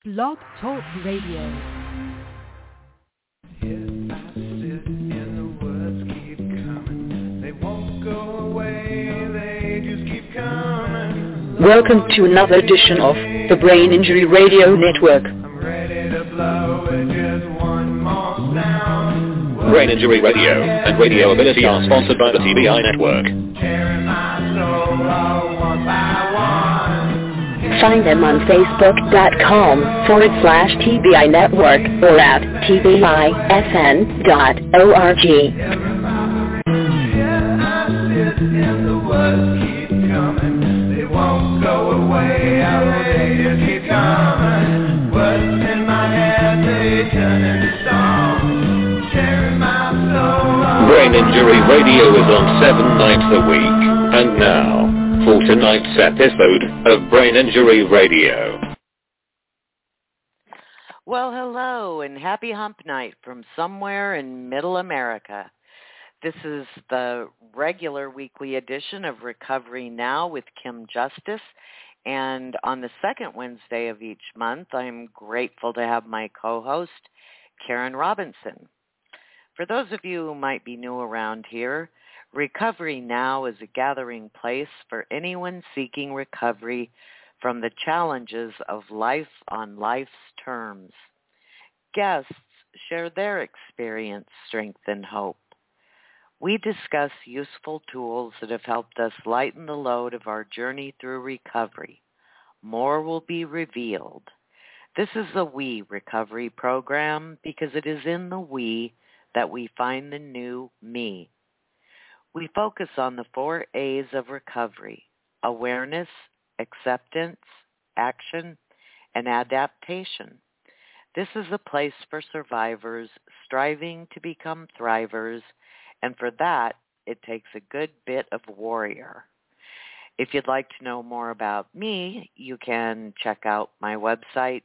Blog Talk Radio. Welcome to another edition of the Brain Injury Radio Network. Brain Injury Radio and Radio Ability are sponsored by the TBI Network. Find them on Facebook.com/TBI Network or at TBIFN.org. Brain Injury Radio is on 7 nights a week. And now, for tonight's episode of Brain Injury Radio. Well, hello, and happy hump night from somewhere in Middle America. This is the regular weekly edition of Recovery Now with Kim Justice. And on the second Wednesday of each month, I'm grateful to have my co-host, Karen Robinson. For those of you who might be new around here, Recovery Now is a gathering place for anyone seeking recovery from the challenges of life on life's terms. Guests share their experience, strength, and hope. We discuss useful tools that have helped us lighten the load of our journey through recovery. More will be revealed. This is a We Recovery program because it is in the we that we find the new me. We focus on the 4 A's of recovery: awareness, acceptance, action, and adaptation. This is a place for survivors striving to become thrivers, and for that, it takes a good bit of warrior. If you'd like to know more about me, you can check out my website,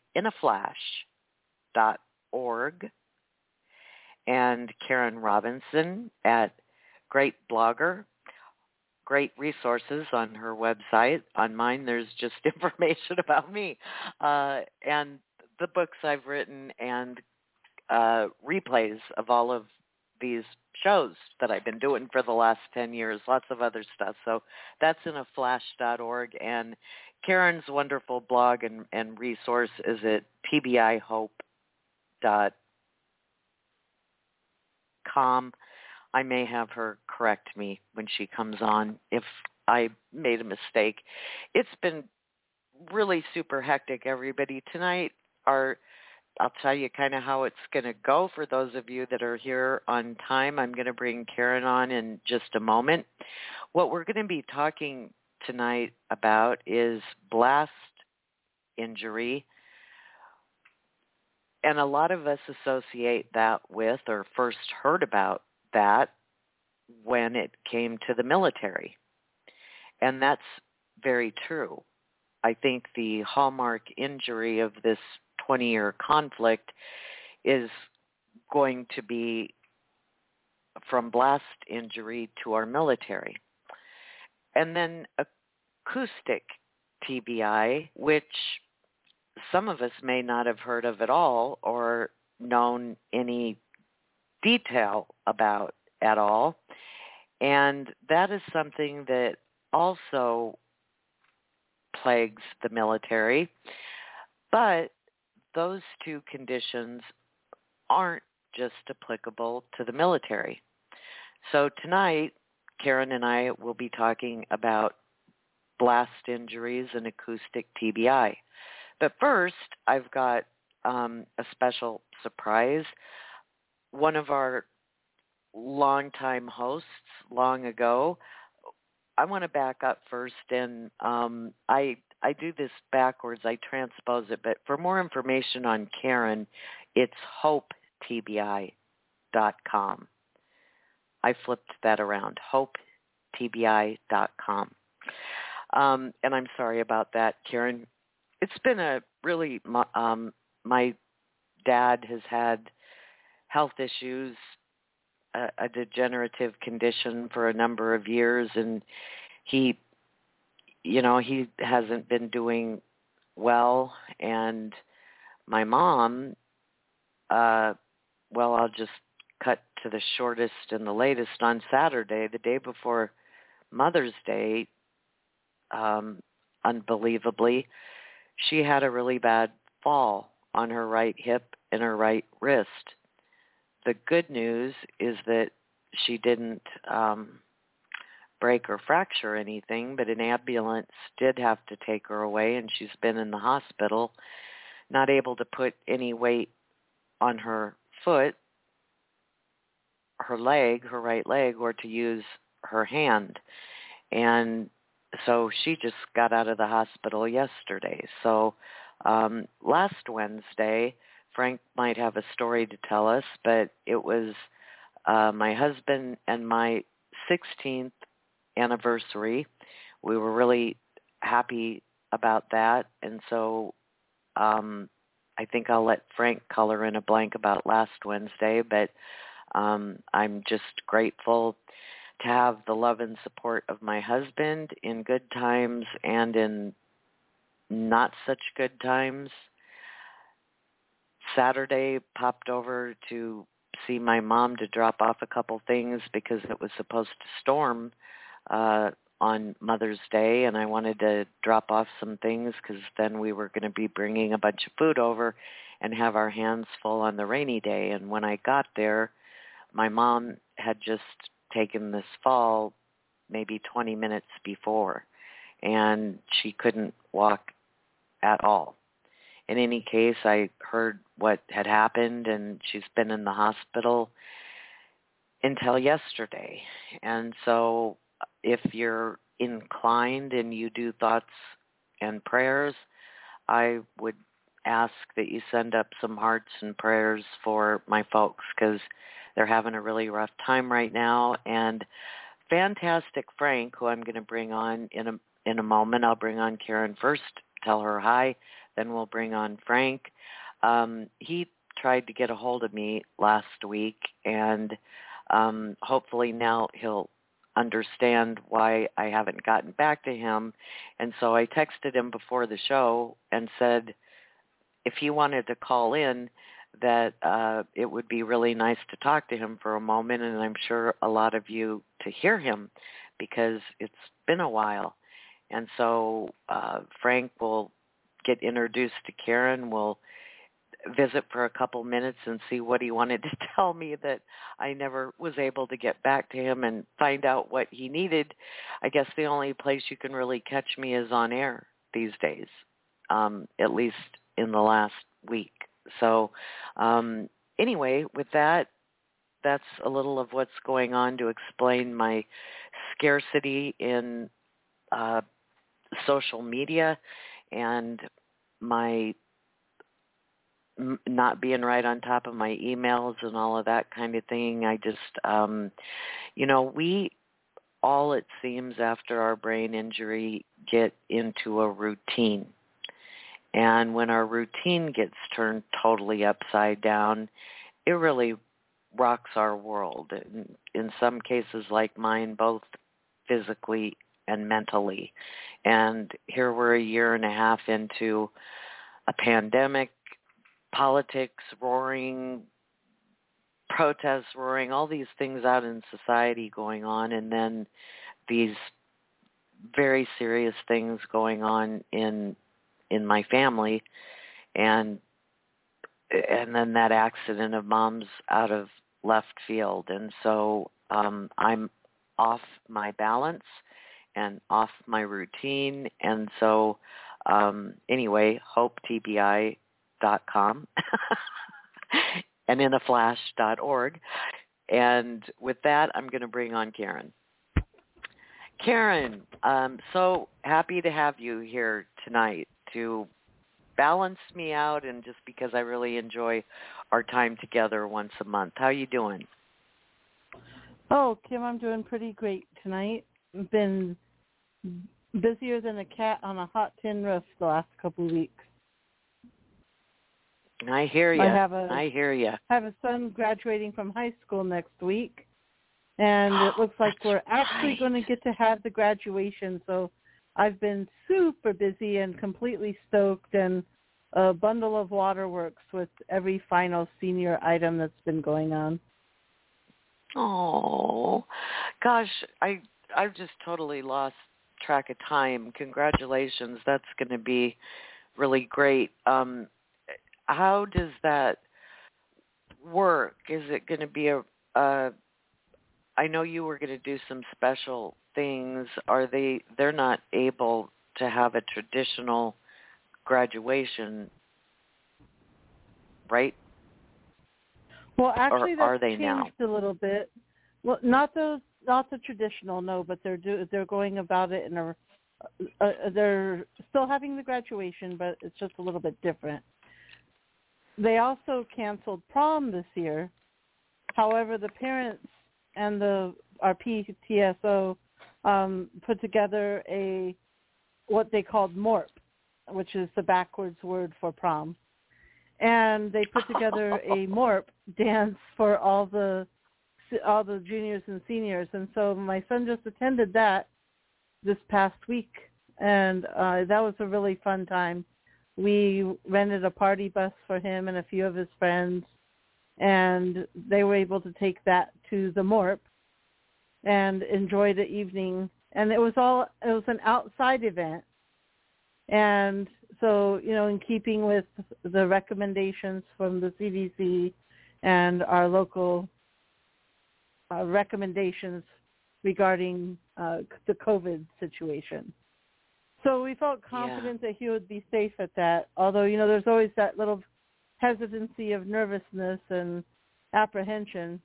inaflash.org, and Karen Robinson at Great Blogger. Great resources on her website. On mine, there's just information about me and the books I've written and replays of all of these shows that I've been doing for the last 10 years, lots of other stuff. So that's inaflash.org. And Karen's wonderful blog and resource is at tbihope.com. I may have her correct me when she comes on if I made a mistake. It's been really super hectic, everybody. Tonight, I'll tell you kind of how it's going to go for those of you that are here on time. I'm going to bring Karen on in just a moment. What we're going to be talking tonight about is blast injury. And a lot of us associate that with, or first heard about that, when it came to the military. And that's very true. I think the hallmark injury of this 20-year conflict is going to be from blast injury to our military. And then acoustic TBI, which some of us may not have heard of at all or known any detail about at all. And that is something that also plagues the military. But those two conditions aren't just applicable to the military. So tonight, Karen and I will be talking about blast injuries and acoustic TBI. But first, I've got a special surprise. One of our longtime hosts long ago, I want to back up first, and I do this backwards. I transpose it, but for more information on Karen, it's hopetbi.com. I flipped that around, hopetbi.com. And I'm sorry about that, Karen. It's been a really, my dad has had health issues, a degenerative condition for a number of years, and he hasn't been doing well, and my mom, well, I'll just cut to the shortest and the latest. On Saturday, the day before Mother's Day, unbelievably, she had a really bad fall on her right hip and her right wrist. The good news is that she didn't break or fracture anything, but an ambulance did have to take her away, and she's been in the hospital, not able to put any weight on her foot, her leg, her right leg, or to use her hand. And so she just got out of the hospital yesterday. So last Wednesday, Frank might have a story to tell us, but it was my husband and my 16th anniversary. We were really happy about that, and so I think I'll let Frank color in a blank about last Wednesday, but I'm just grateful to have the love and support of my husband in good times and in not such good times. Saturday, popped over to see my mom to drop off a couple things because it was supposed to storm on Mother's Day, and I wanted to drop off some things because then we were going to be bringing a bunch of food over and have our hands full on the rainy day. And when I got there, my mom had just taken this fall maybe 20 minutes before, and she couldn't walk at all. In any case, I heard what had happened, and she's been in the hospital until yesterday. And so if you're inclined and you do thoughts and prayers, I would ask that you send up some hearts and prayers for my folks, because they're having a really rough time right now. And fantastic Frank, who I'm going to bring on in a moment. I'll bring on Karen first, tell her hi, then we'll bring on Frank. He tried to get a hold of me last week, and hopefully now he'll understand why I haven't gotten back to him. And so I texted him before the show and said if he wanted to call in, that it would be really nice to talk to him for a moment, and I'm sure a lot of you to hear him, because it's been a while. And so Frank will get introduced to Karen. We'll visit for a couple minutes and see what he wanted to tell me that I never was able to get back to him and find out what he needed. I guess the only place you can really catch me is on air these days, at least in the last week. So anyway, with that, that's a little of what's going on to explain my scarcity in social media and my not being right on top of my emails and all of that kind of thing. I just, we all, it seems, after our brain injury, get into a routine. And when our routine gets turned totally upside down, it really rocks our world. In some cases like mine, both physically and mentally. And here we're a year and a half into a pandemic, politics roaring, protests roaring, all these things out in society going on, and then these very serious things going on in my family, and then that accident of Mom's out of left field. And so I'm off my balance and off my routine. And so anyway, hopetbi.com and inaflash.org. And with that, I'm going to bring on Karen. Karen, I'm so happy to have you here tonight to balance me out, and just because I really enjoy our time together once a month. How are you doing? Oh, Kim, I'm doing pretty great tonight. I've been busier than a cat on a hot tin roof the last couple of weeks. I hear you. I hear you. I have a son graduating from high school next week, and it looks like we're actually going to get to have the graduation. So I've been super busy and completely stoked, and a bundle of waterworks with every final senior item that's been going on. Oh, gosh, I've just totally lost track of time. Congratulations. That's going to be really great. How does that work? Is it going to be I know you were going to do some special things. They're not able to have a traditional graduation, right? Well, actually, or are that's they changed now? a little bit. Well, not the traditional, no, but they're going about it in they're still having the graduation, but it's just a little bit different. They also canceled prom this year. However, the parents and our PTSO put together what they called MORP, which is the backwards word for prom. And they put together a MORP dance for all the juniors and seniors. And so my son just attended that this past week, and that was a really fun time. We rented a party bus for him and a few of his friends, and they were able to take that to the MORP and enjoy the evening. And it was an outside event. And so, in keeping with the recommendations from the CDC and our local recommendations regarding the COVID situation. So we felt confident that he would be safe at that, although, there's always that little hesitancy of nervousness and apprehension.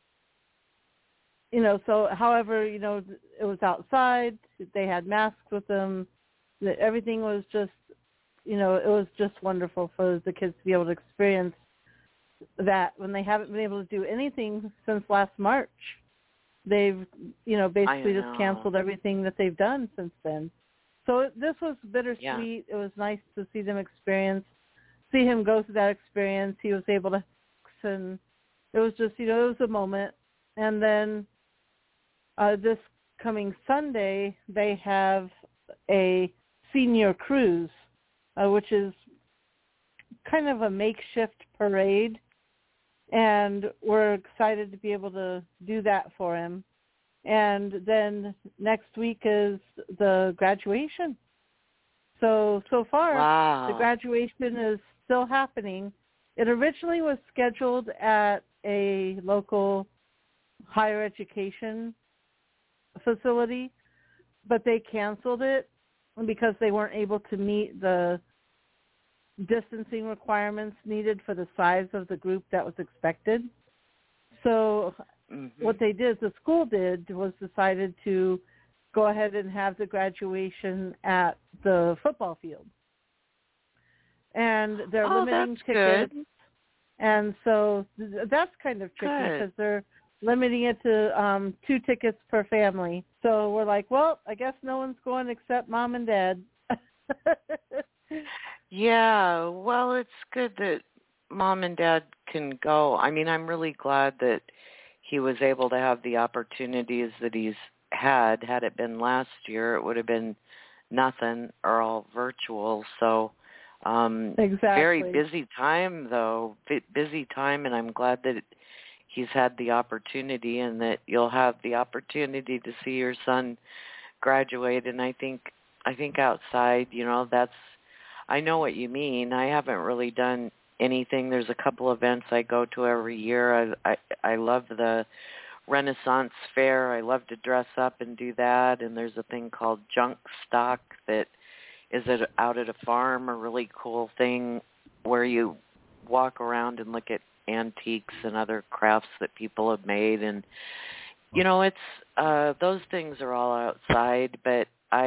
So however, it was outside, they had masks with them, everything was just, it was just wonderful for the kids to be able to experience that when they haven't been able to do anything since last March. They've, basically just canceled everything that they've done since then. So this was bittersweet. Yeah. It was nice to see them see him go through that experience. He was able to, and it was just, it was a moment. And then this coming Sunday, they have a senior cruise, which is kind of a makeshift parade. And we're excited to be able to do that for him. And then next week is the graduation. So far, wow. The graduation is still happening. It originally was scheduled at a local higher education facility, but they canceled it because they weren't able to meet the distancing requirements needed for the size of the group that was expected. So what they did, the school was decided to go ahead and have the graduation at the football field. And they're limiting tickets. Good. And so that's kind of tricky because they're limiting it to 2 tickets per family. So we're like, well, I guess no one's going except mom and dad. Yeah, well, it's good that mom and dad can go. I mean, I'm really glad that he was able to have the opportunities that he's had. Had it been last year, it would have been nothing or all virtual. So exactly. Very busy time, though. Busy time, and I'm glad that he's had the opportunity and that you'll have the opportunity to see your son graduate. And I think outside, I know what you mean. I haven't really done anything. There's a couple events I go to every year. I love the Renaissance Fair. I love to dress up and do that. And there's a thing called Junk Stock that is out at a farm, a really cool thing where you walk around and look at antiques and other crafts that people have made. And, it's those things are all outside, but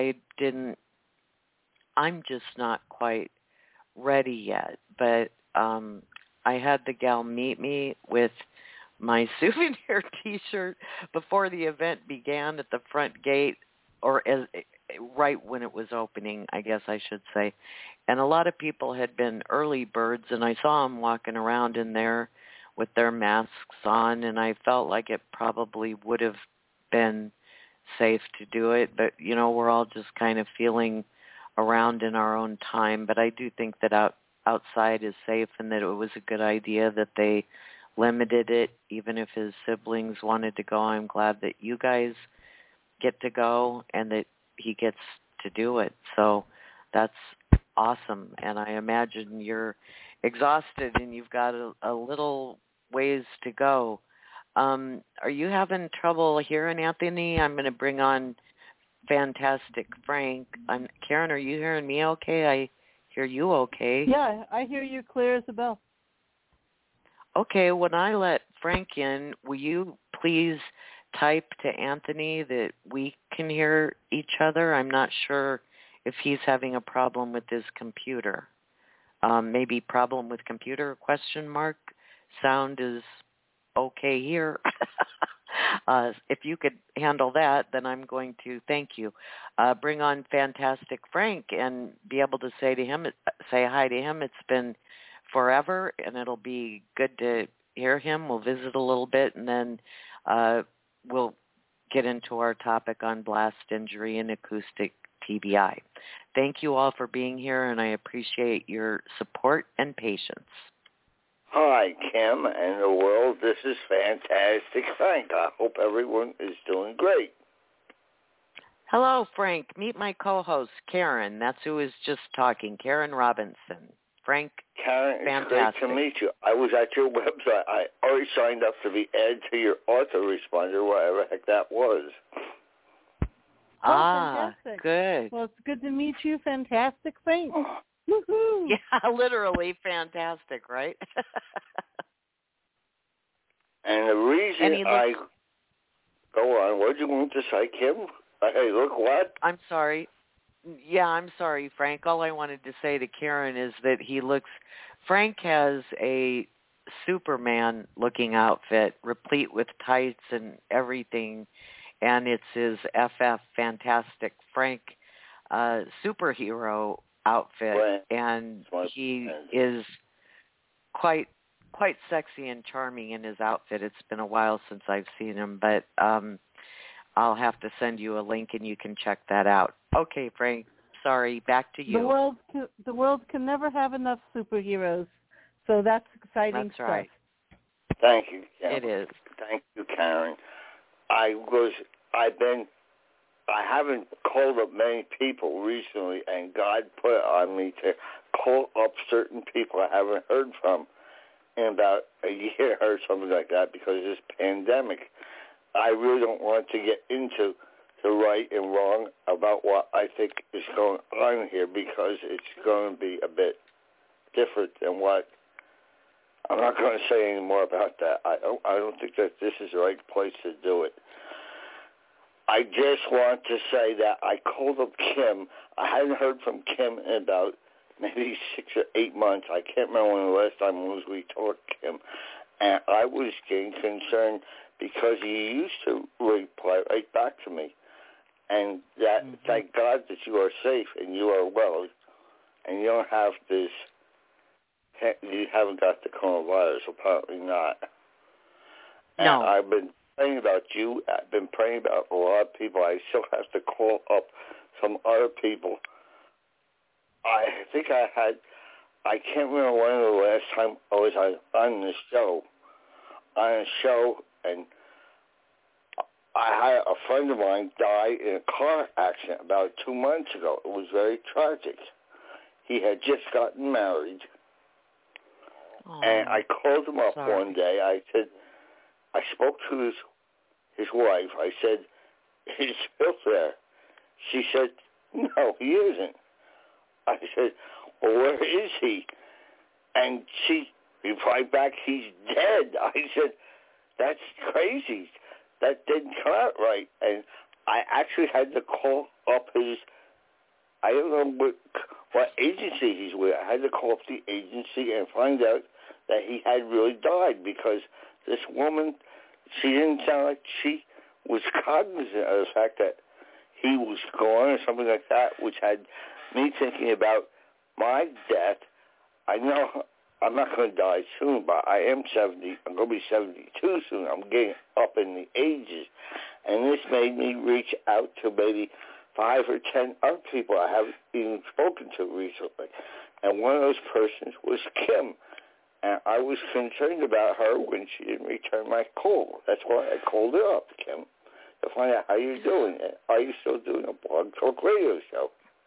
I'm just not quite ready yet. But I had the gal meet me with my souvenir T-shirt before the event began at the front gate, or right when it was opening, I guess I should say. And a lot of people had been early birds, and I saw them walking around in there with their masks on, and I felt like it probably would have been safe to do it. But, we're all just kind of feeling around in our own time. But I do think that outside is safe and that it was a good idea that they limited it, even if his siblings wanted to go. I'm glad that you guys get to go and that he gets to do it. So that's awesome. And I imagine you're exhausted and you've got a little ways to go. Are you having trouble hearing, Anthony? I'm going to bring on Fantastic Frank. Karen, are you hearing me okay? I hear you okay. Yeah, I hear you clear as a bell. Okay, when I let Frank in, will you please type to Anthony that we can hear each other? I'm not sure if he's having a problem with his computer. Maybe problem with computer, ? Sound is okay here. If you could handle that, then I'm going to thank you. Bring on Fantastic Frank and be able to say hi to him. It's been forever, and it'll be good to hear him. We'll visit a little bit, and then we'll get into our topic on blast injury and acoustic TBI. Thank you all for being here, and I appreciate your support and patience. Hi, Kim and the world. This is Fantastic Frank. I hope everyone is doing great. Hello, Frank. Meet my co-host, Karen. That's who is just talking, Karen Robinson. Frank, Karen, fantastic. It's great to meet you. I was at your website. I already signed up to be added to your autoresponder, whatever the heck that was. Fantastic. Good. Well, it's good to meet you, Fantastic Frank. Woohoo! Yeah, literally fantastic, right? And the reason go on, what did you want to say, Kim? Hey, look what? I'm sorry. Yeah, I'm sorry, Frank. All I wanted to say to Karen is that Frank has a Superman-looking outfit, replete with tights and everything, and it's his FF Fantastic Frank superhero outfit, right. And he is quite sexy and charming in his outfit. It's been a while since I've seen him, but I'll have to send you a link and you can check that out. Okay, Frank, sorry, back to you. The world can never have enough superheroes, so that's exciting That's stuff. right. Thank you, Karen. It is. Thank you, Karen. I haven't called up many people recently, and God put it on me to call up certain people I haven't heard from in about a year or something like that because of this pandemic. I really don't want to get into the right and wrong about what I think is going on here because it's going to be a bit different than what I'm not going to say any more about that. I don't think that this is the right place to do it. I just want to say that I called up Kim. I hadn't heard from Kim in about maybe 6 or 8 months. I can't remember when the last time was we talked, Kim. And I was getting concerned because he used to reply right back to me. And that thank God that you are safe and you are well. And you don't have this, you haven't got the coronavirus, apparently not. And No. I've been praying about you. I've been praying about a lot of people. I still have to call up some other people. I think I can't remember when the last time I was on the show. On a show, and I had a friend of mine die in a car accident about 2 months ago. It was very tragic. He had just gotten married. And I called him up one day. I spoke to his wife. I said, "Is Bill there?" She said, "No, he isn't." I said, "Well, where is he?" And she replied back, "He's dead." I said, "That's crazy. That didn't come out right." And I actually had to call up I don't know what agency he's with. I had to call up the agency and find out that he had really died because this woman, she didn't sound like she was cognizant of the fact that he was gone or something like that, which had me thinking about my death. I know I'm not going to die soon, but I am 70. I'm going to be 72 soon. I'm getting up in the ages. And this made me reach out to maybe 5 or 10 other people I haven't even spoken to recently. and one of those persons was Kim. And I was concerned about her when she didn't return my call. That's why I called her up, Kim, to find out how you're doing. Are you still doing a Blog Talk Radio show?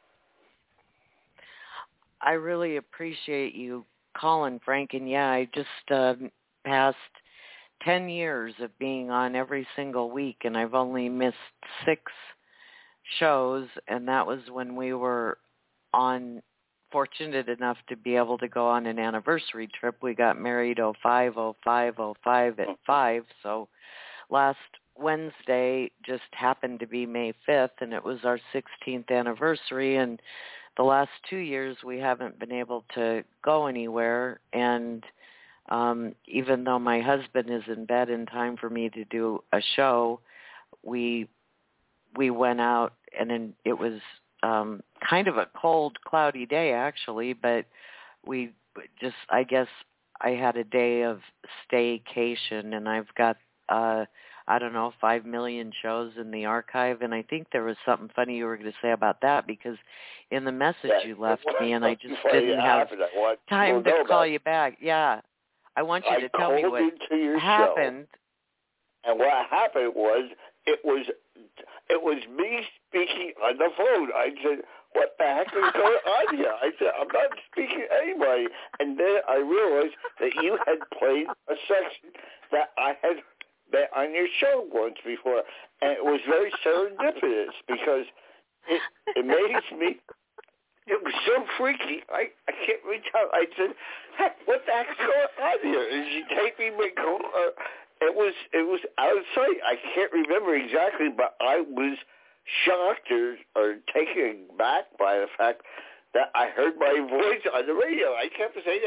I really appreciate you calling, Frank. And yeah, I just passed 10 years of being on every single week, and I've only missed 6 shows, and that was when we were fortunate enough to be able to go on an anniversary trip. We got married 05 at 5, so last Wednesday just happened to be May 5th, and it was our 16th anniversary, and the last 2 years we haven't been able to go anywhere, and even though my husband is in bed in time for me to do a show, we went out, and then it was kind of a cold, cloudy day actually, but we just, I guess I had a day of staycation, and I've got, 5 million shows in the archive, and I think there was something funny you were going to say about that, because in the message you left me, and I just didn't have time to call you back. Yeah. I want you to tell me what happened. Show, and what happened was, it was me speaking on the phone. I said, what the heck is going on here? I said, I'm not speaking to anybody. And then I realized that you had played a section that I had been on your show once before. And it was very serendipitous because it amazed me. It was so freaky. I can't really tell. I said, heck, what the heck's going on here? Did she take me my call? It was out of sight. I can't remember exactly, but I was shocked or taken back by the fact that I heard my voice on the radio. I kept saying,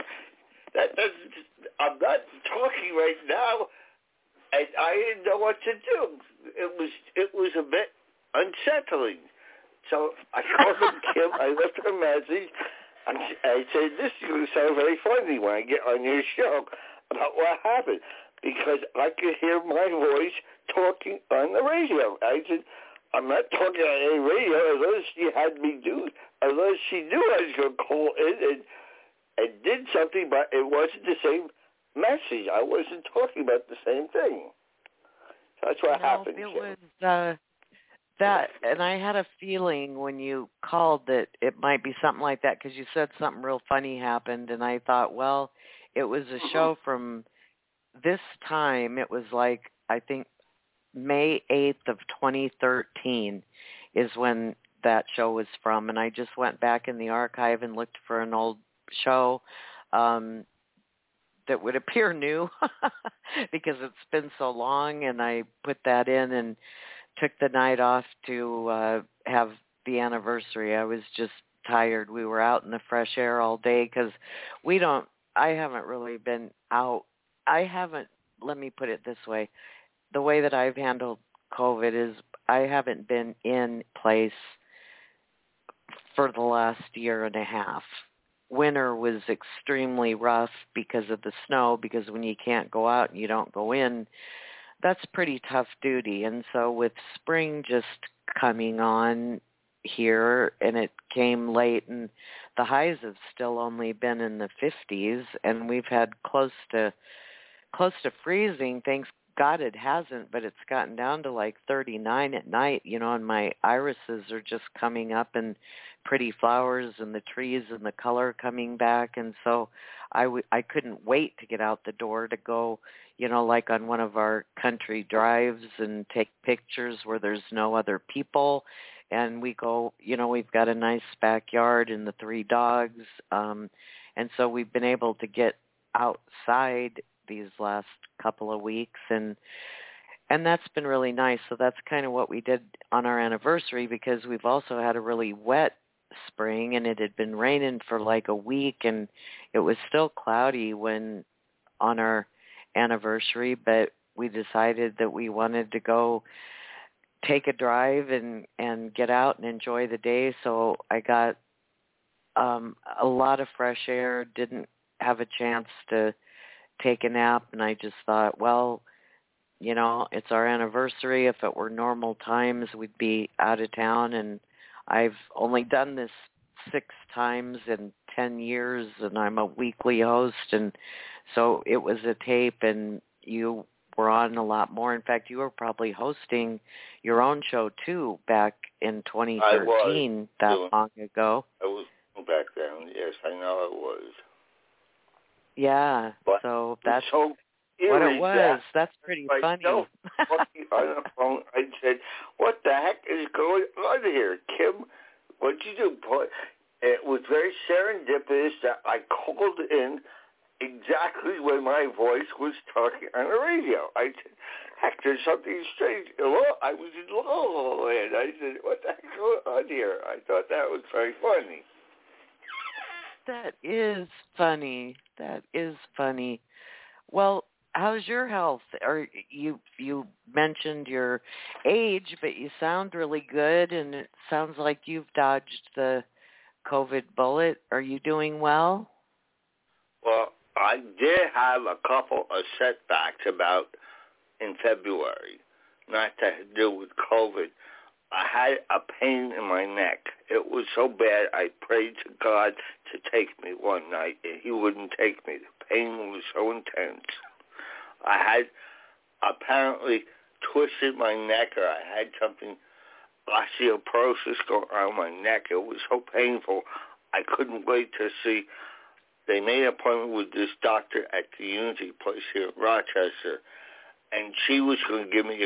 I'm not talking right now, and I didn't know what to do. It was a bit unsettling. So I called him Kim. I left her a message. I said, this is going to sound very funny when I get on your show about what happened, because I could hear my voice talking on the radio. I said, I'm not talking on any radio unless she knew I was going to call in and did something, but it wasn't the same message. I wasn't talking about the same thing. So that's what happened. It was that, and I had a feeling when you called that it might be something like that, because you said something real funny happened, and I thought, well, it was a show from this time. It was like, I think, May 8th of 2013 is when that show was from, and I just went back in the archive and looked for an old show that would appear new because it's been so long, and I put that in and took the night off to have the anniversary. I was just tired. We were out in the fresh air all day because I haven't really been out. Let me put it this way. The way that I've handled COVID is I haven't been in place for the last year and a half. Winter was extremely rough because of the snow, because when you can't go out and you don't go in, that's pretty tough duty. And so with spring just coming on here, and it came late, and the highs have still only been in the 50s, and we've had close to freezing. Thanks God it hasn't, but it's gotten down to like 39 at night, and my irises are just coming up, and pretty flowers, and the trees and the color coming back. And so I couldn't wait to get out the door to go, like on one of our country drives and take pictures where there's no other people. And we go, we've got a nice backyard and the 3 dogs. And so we've been able to get outside these last couple of weeks, and that's been really nice. So that's kind of what we did on our anniversary, because we've also had a really wet spring, and it had been raining for like a week, and it was still cloudy when on our anniversary, but we decided that we wanted to go take a drive and get out and enjoy the day. So I got a lot of fresh air, didn't have a chance to take a nap, and I just thought, well, it's our anniversary. If it were normal times, we'd be out of town, and I've only done this 6 times in 10 years, and I'm a weekly host, and so it was a tape, and you were on a lot more. In fact, you were probably hosting your own show, too, back in 2013, long ago. I was back then, yes, I know I was. Yeah, but so that's so what it was. That's pretty funny. On the phone, I said, "What the heck is going on here, Kim? What'd you do?" It was very serendipitous that I called in exactly when my voice was talking on the radio. I said, "Heck, there's something strange." I was in Lowland. I said, "What the heck is going on here?" I thought that was very funny. That is funny. That is funny. Well, how's your health? Or you mentioned your age, but you sound really good, and it sounds like you've dodged the COVID bullet. Are you doing well? Well, I did have a couple of setbacks about in February, not to do with COVID. I had a pain in my neck. It was so bad I prayed to God to take me one night, and he wouldn't take me. The pain was so intense. I had apparently twisted my neck, or I had something, osteoporosis going on my neck. It was so painful, I couldn't wait to see. They made an appointment with this doctor at the Unity place here in Rochester, and she was going to give me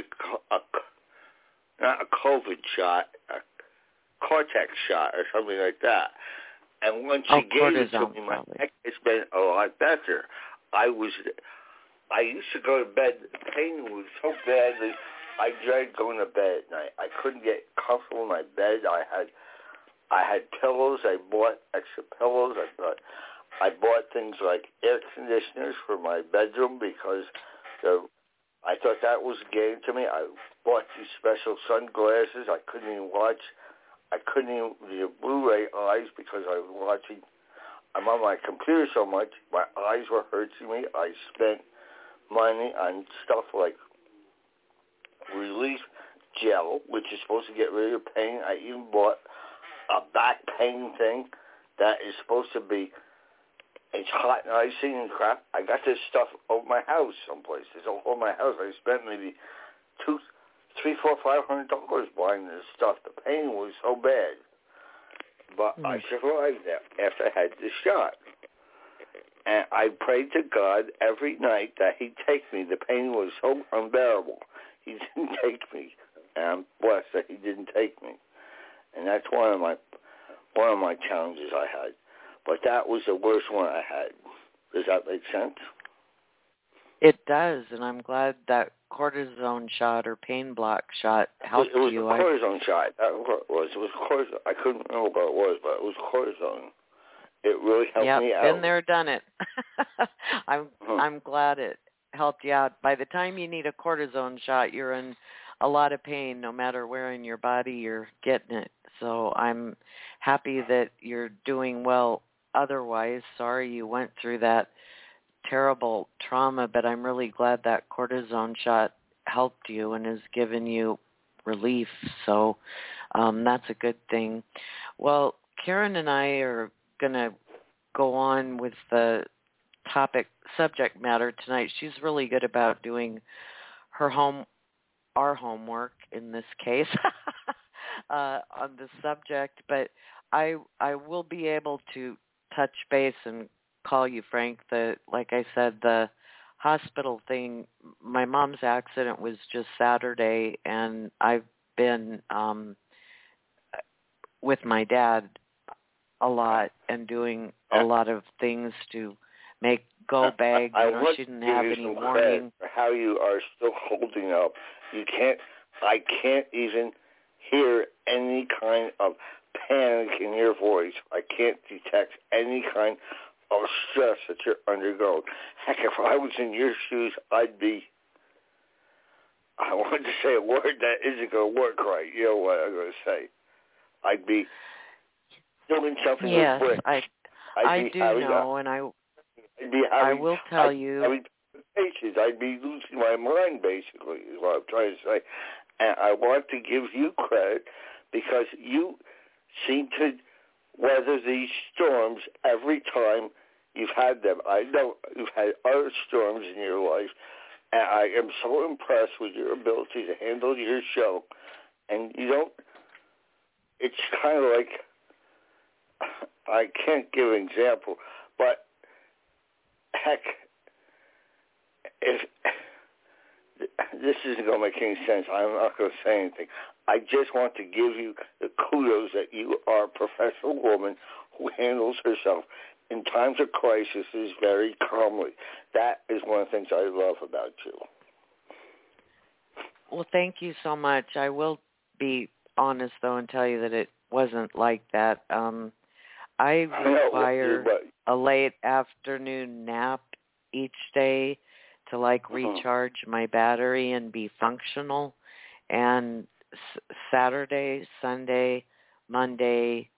not a COVID shot, a Cortex shot or something like that. And once she gave it to me, my neck has been a lot better. I used to go to bed. The pain was so badly, I dreaded going to bed at night. I couldn't get comfortable in my bed. I had pillows. I bought extra pillows. I bought things like air conditioners for my bedroom because I thought that was a game to me. I bought these special sunglasses. I couldn't even watch. I couldn't even the Blu-ray eyes because I was watching. I'm on my computer so much. My eyes were hurting me. I spent money on stuff like relief gel, which is supposed to get rid of pain. I even bought a back pain thing that is supposed to be, it's hot and icy and crap. I got this stuff over my house someplace. It's all over my house. I spent maybe $500 buying this stuff. The pain was so bad. But I survived that after I had the shot. And I prayed to God every night that he'd take me. The pain was so unbearable. He didn't take me. And I'm blessed that he didn't take me. And that's one of my challenges I had. But that was the worst one I had. Does that make sense? It does, and I'm glad that cortisone shot or pain block shot helped you. It was a cortisone shot. That's what it was. It was cortisone. I couldn't remember what it was, but it was cortisone. It really helped me out. Been there, done it. I'm glad it helped you out. By the time you need a cortisone shot, you're in a lot of pain, no matter where in your body you're getting it. So I'm happy that you're doing well. Otherwise, sorry you went through that terrible trauma, but I'm really glad that cortisone shot helped you and has given you relief. So that's a good thing. Well, Karen and I are going to go on with the subject matter tonight. She's really good about doing our homework in this case on the subject, but I will be able to touch base and call you, Frank. Like I said, the hospital thing, my mom's accident was just Saturday, and I've been with my dad a lot and doing a lot of things to make go bag. She didn't have any warning. How you are still holding up. I can't even hear any kind of panic in your voice. I can't detect any kind of stress that you're undergoing. Heck, if I was in your shoes, I wanted to say a word that isn't going to work right. You know what I'm going to say. I'd be doing something with bricks. I do know, and I will tell you. I'd be losing my mind, basically, is what I'm trying to say. And I want to give you credit because you seem to weather these storms every time you've had them. I know you've had other storms in your life, and I am so impressed with your ability to handle your show. And you don't, it's kind of like, I can't give an example, but heck, if this isn't going to make any sense, I'm not going to say anything. I just want to give you the kudos that you are a professional woman who handles herself in times of crisis very calmly. That is one of the things I love about you. Well, thank you so much. I will be honest, though, and tell you that it wasn't like that. I require a late afternoon nap each day to, recharge my battery and be functional. And Saturday, Sunday, Monday,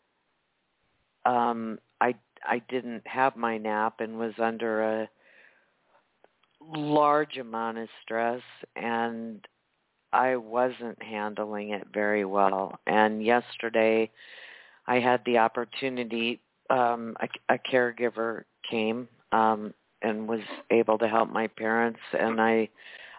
I didn't have my nap and was under a large amount of stress, and I wasn't handling it very well. And yesterday I had the opportunity, a caregiver came and was able to help my parents, and I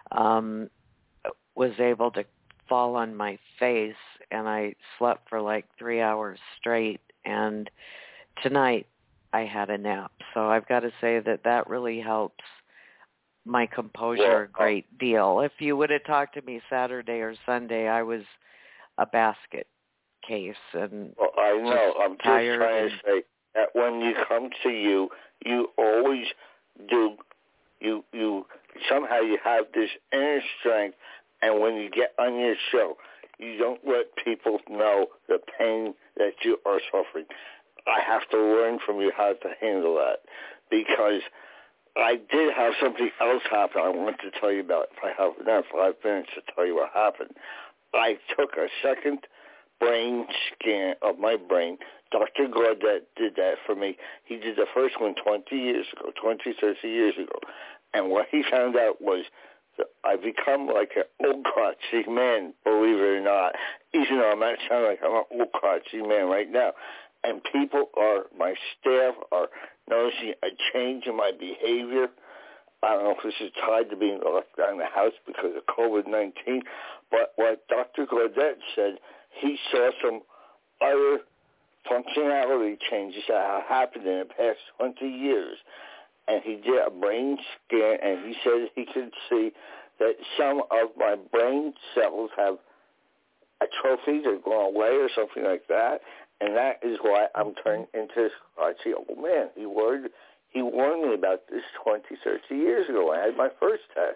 was able to fall on my face, and I slept for 3 hours straight, and tonight I had a nap. So I've got to say that really helps my composure a great deal. If you would have talked to me Saturday or Sunday, I was a basket case. And I know. I'm just trying to say that when you come to you always do, you somehow you have this inner strength, and when you get on your show, you don't let people know the pain that you are suffering. I have to learn from you how to handle that, because I did have something else happen I want to tell you about. If I have another 5 minutes to tell you what happened. I took a second brain scan of my brain. Dr. Gaudet did that for me. He did the first one 20, 30 years ago. And what he found out was that I become like an old crotchety man, believe it or not, even though I'm not sounding like I'm an old crotchety man right now. And my staff are noticing a change in my behavior. I don't know if this is tied to being locked down in the house because of COVID-19, but what Dr. Gaudet said, he saw some other functionality changes that have happened in the past 20 years. And he did a brain scan, and he said he could see that some of my brain cells have atrophied or gone away or something like that. And that is why I'm turning into this crotchety old man. He warned me about this 20, 30 years ago. I had my first test.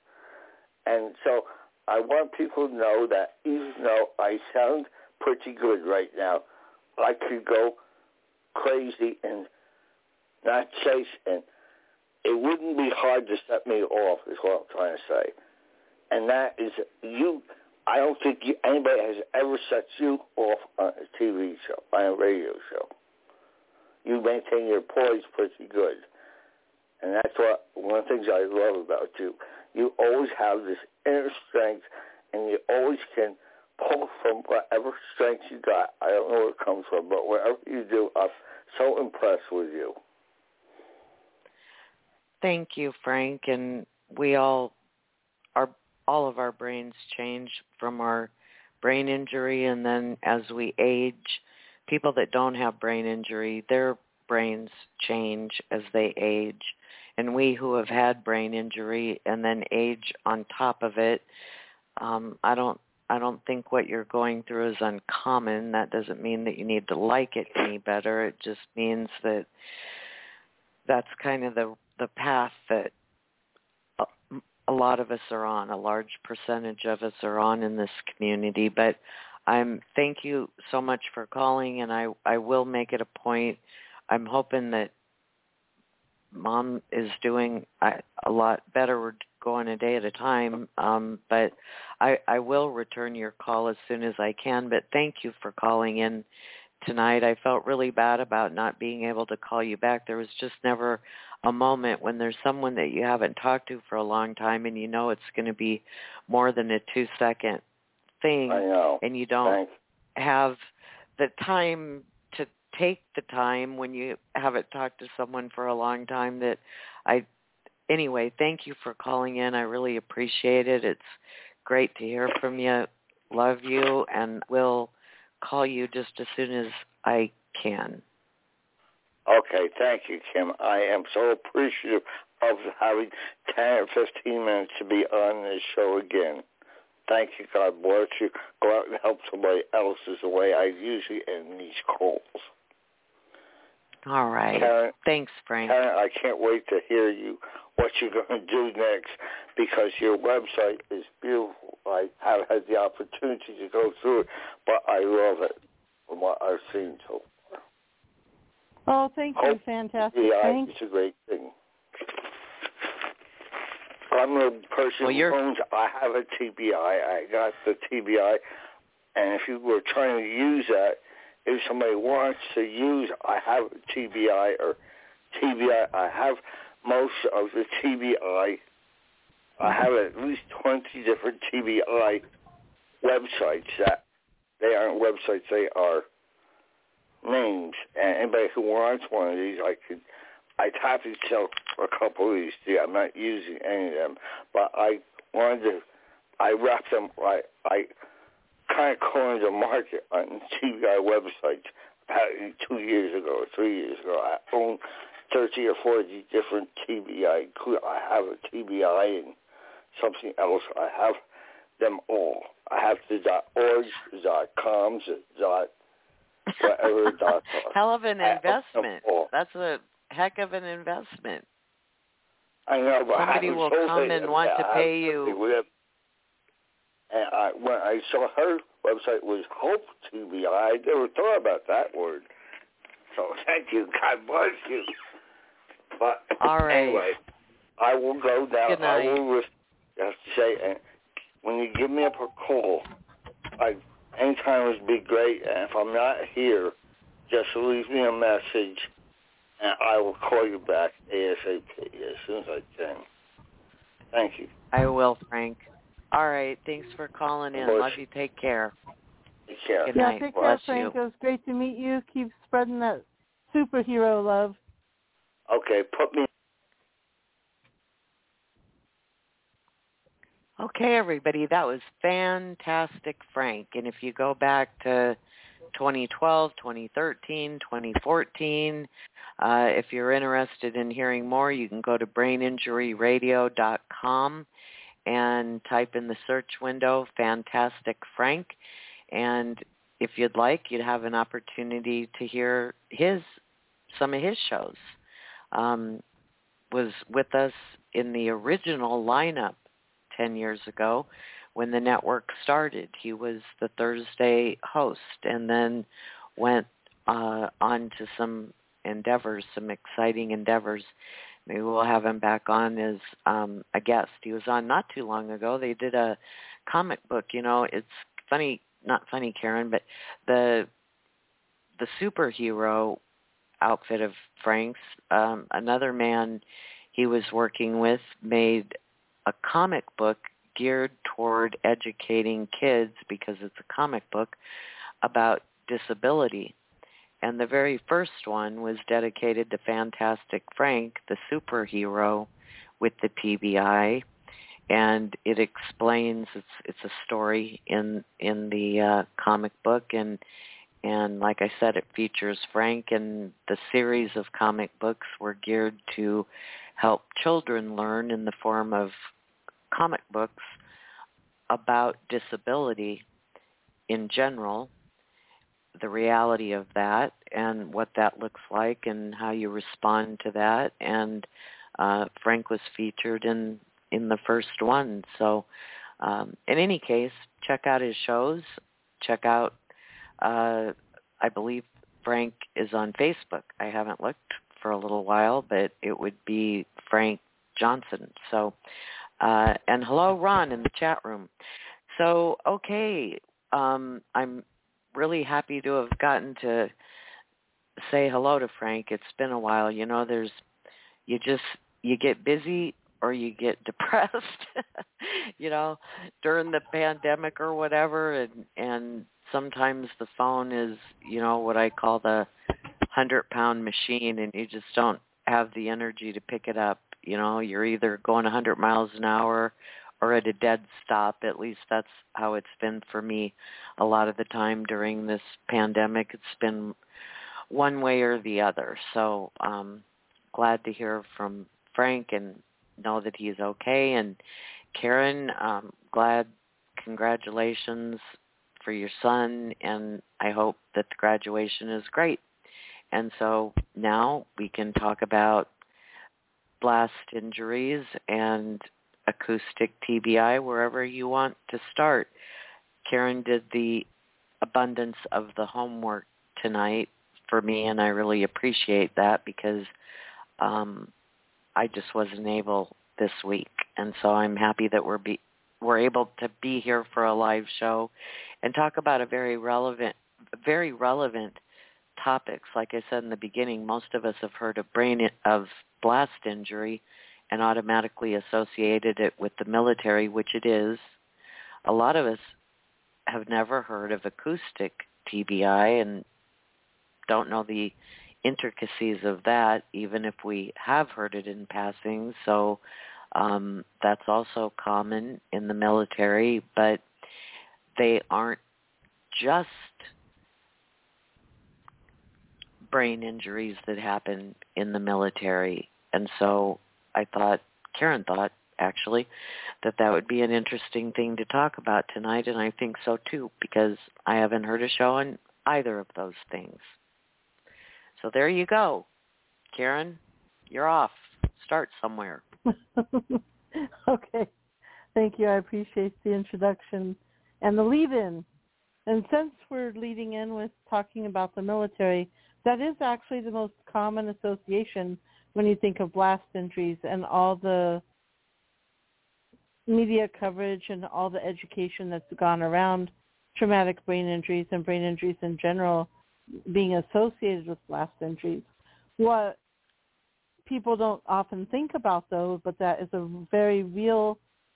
And so I want people to know that even though I sound pretty good right now, I could go crazy and not chase, and it wouldn't be hard to set me off, is what I'm trying to say. And that is you. I don't think anybody has ever set you off on a TV show, on a radio show. You maintain your poise pretty good. And that's one of the things I love about you. You always have this inner strength, and you always can pull from whatever strength you got. I don't know where it comes from, but whatever you do, I'm so impressed with you. Thank you, Frank. And all of our brains change from our brain injury, and then as we age, people that don't have brain injury, their brains change as they age. And we who have had brain injury and then age on top of it, I don't think what you're going through is uncommon. That doesn't mean that you need to like it any better. It just means that that's kind of the path that a lot of us are on, a large percentage of us are on in this community. But thank you so much for calling, and I will make it a point. I'm hoping that Mom is doing a lot better. We're going a day at a time, but I will return your call as soon as I can. But thank you for calling in tonight. I felt really bad about not being able to call you back. There was just never a moment when there's someone that you haven't talked to for a long time, and you know it's going to be more than a 2-second thing, I know. and you don't have the time take the time when you haven't talked to someone for a long time anyway, thank you for calling in. I really appreciate it. It's great to hear from you. Love you, and we'll call you just as soon as I can. Okay, thank you, Kim. I am so appreciative of having 10 or 15 minutes to be on this show again. Thank you. God bless you. Go out and help somebody else is the way I usually end these calls. All right. Karen, thanks, Frank. Karen, I can't wait to hear you, what you're going to do next, because your website is beautiful. I have had the opportunity to go through it, but I love it from what I've seen so far. Oh, thank you. Fantastic. Thanks. It's a great thing. I'm a person who owns, I have a TBI. I got the TBI, and if you were trying to use that, if somebody wants to use, I have a TBI or TBI. I have most of the TBI. I have at least 20 different TBI websites that they aren't websites, they are names. And anybody who wants one of these, I'd have to sell a couple of these. Yeah, I'm not using any of them, but I wrapped them. I kind of cornered the market on TBI websites about 2 years ago or 3 years ago. I own 30 or 40 different TBI. I have a TBI and something else. I have them all. I have the .orgs, .coms, whatever. Hell of an investment. That's a heck of an investment. I know, but somebody will come and want to pay you. And when I saw her website was Hope TBI, I never thought about that word. So thank you. God bless you. But all right. Anyway, I will go down. Good night. I will have to say, and when you give me a call, anytime would be great. And if I'm not here, just leave me a message, and I will call you back ASAP as soon as I can. Thank you. I will, Frank. All right. Thanks for calling in. Love you. Take care. Take care. Good night. Take Bless care, Frank. you. It was great to meet you. Keep spreading that superhero love. Okay, put me. Okay, everybody. That was fantastic, Frank. And if you go back to 2012, 2013, 2014, if you're interested in hearing more, you can go to braininjuryradio.com and type in the search window, Fantastic Frank. And if you'd like, you'd have an opportunity to hear some of his shows. Was with us in the original lineup 10 years ago when the network started. He was the Thursday host and then went on to some exciting endeavors. Maybe we'll have him back on as a guest. He was on not too long ago. They did a comic book. It's funny, not funny, Karen, but the superhero outfit of Frank's, another man he was working with made a comic book geared toward educating kids, because it's a comic book, about disability. And the very first one was dedicated to Fantastic Frank, the superhero with the PBI, and it explains, it's a story in the comic book, and like I said, it features Frank, and the series of comic books were geared to help children learn in the form of comic books about disability in general, the reality of that and what that looks like and how you respond to that. And Frank was featured in the first one. So in any case, check out his shows. Check out, I believe Frank is on Facebook. I haven't looked for a little while, but it would be Frank Johnson. So, and hello, Ron, in the chat room. So, okay, I'm really happy to have gotten to say hello to Frank. It's been a while. You get busy or you get depressed, during the pandemic or whatever, and sometimes the phone is, what I call the 100-pound machine and you just don't have the energy to pick it up. You know, you're either going 100 miles an hour or at a dead stop. At least that's how it's been for me a lot of the time during this pandemic. It's been one way or the other. So glad to hear from Frank and know that he's okay. And Karen, congratulations for your son, and I hope that the graduation is great. And so now we can talk about blast injuries and acoustic TBI wherever you want to start. Karen did the abundance of the homework tonight for me, and I really appreciate that because I just wasn't able this week. And so I'm happy that we're able to be here for a live show and talk about a very relevant topics. Like I said in the beginning, most of us have heard of blast injury and automatically associated it with the military, which it is. A lot of us have never heard of acoustic TBI and don't know the intricacies of that, even if we have heard it in passing. So that's also common in the military, but they aren't just brain injuries that happen in the military. And so Karen thought, actually, that would be an interesting thing to talk about tonight, and I think so too, because I haven't heard a show on either of those things. So there you go. Karen, you're off. Start somewhere. Okay. Thank you. I appreciate the introduction and the lead-in. And since we're leading in with talking about the military, that is actually the most common association when you think of blast injuries, and all the media coverage and all the education that's gone around traumatic brain injuries and brain injuries in general being associated with blast injuries. What people don't often think about, though, but that is a very real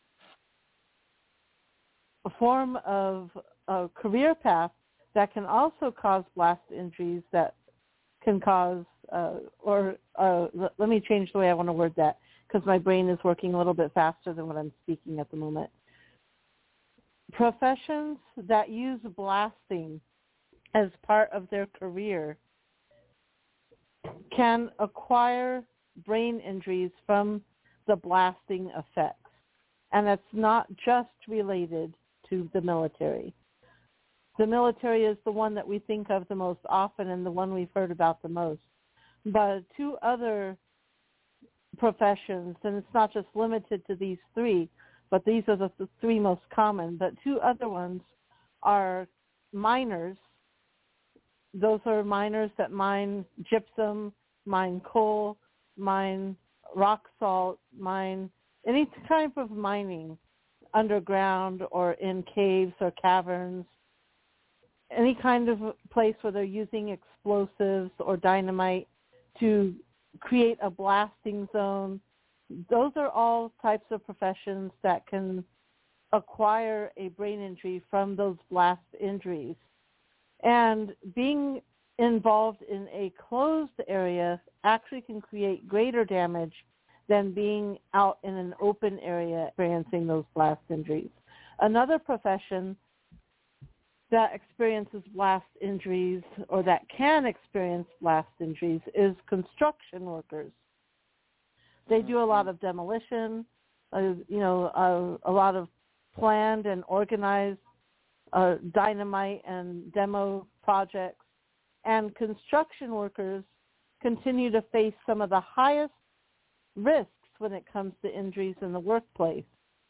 form of a career path that can also cause blast injuries, that can cause, let me change the way I want to word that, because my brain is working a little bit faster than what I'm speaking at the moment. Professions that use blasting as part of their career can acquire brain injuries from the blasting effects. And that's not just related to the military. The military is the one that we think of the most often and the one we've heard about the most. But two other professions, and it's not just limited to these three, but these are the three most common, but two other ones are miners. Those are miners that mine gypsum, mine coal, mine rock salt, mine any type of mining underground or in caves or caverns, any kind of place where they're using explosives or dynamite to create a blasting zone. Those are all types of professions that can acquire a brain injury from those blast injuries. And being involved in a closed area actually can create greater damage than being out in an open area experiencing those blast injuries. Another profession that experiences blast injuries, or that can experience blast injuries, is construction workers. They do a lot of demolition, a lot of planned and organized dynamite and demo projects. And construction workers continue to face some of the highest risks when it comes to injuries in the workplace.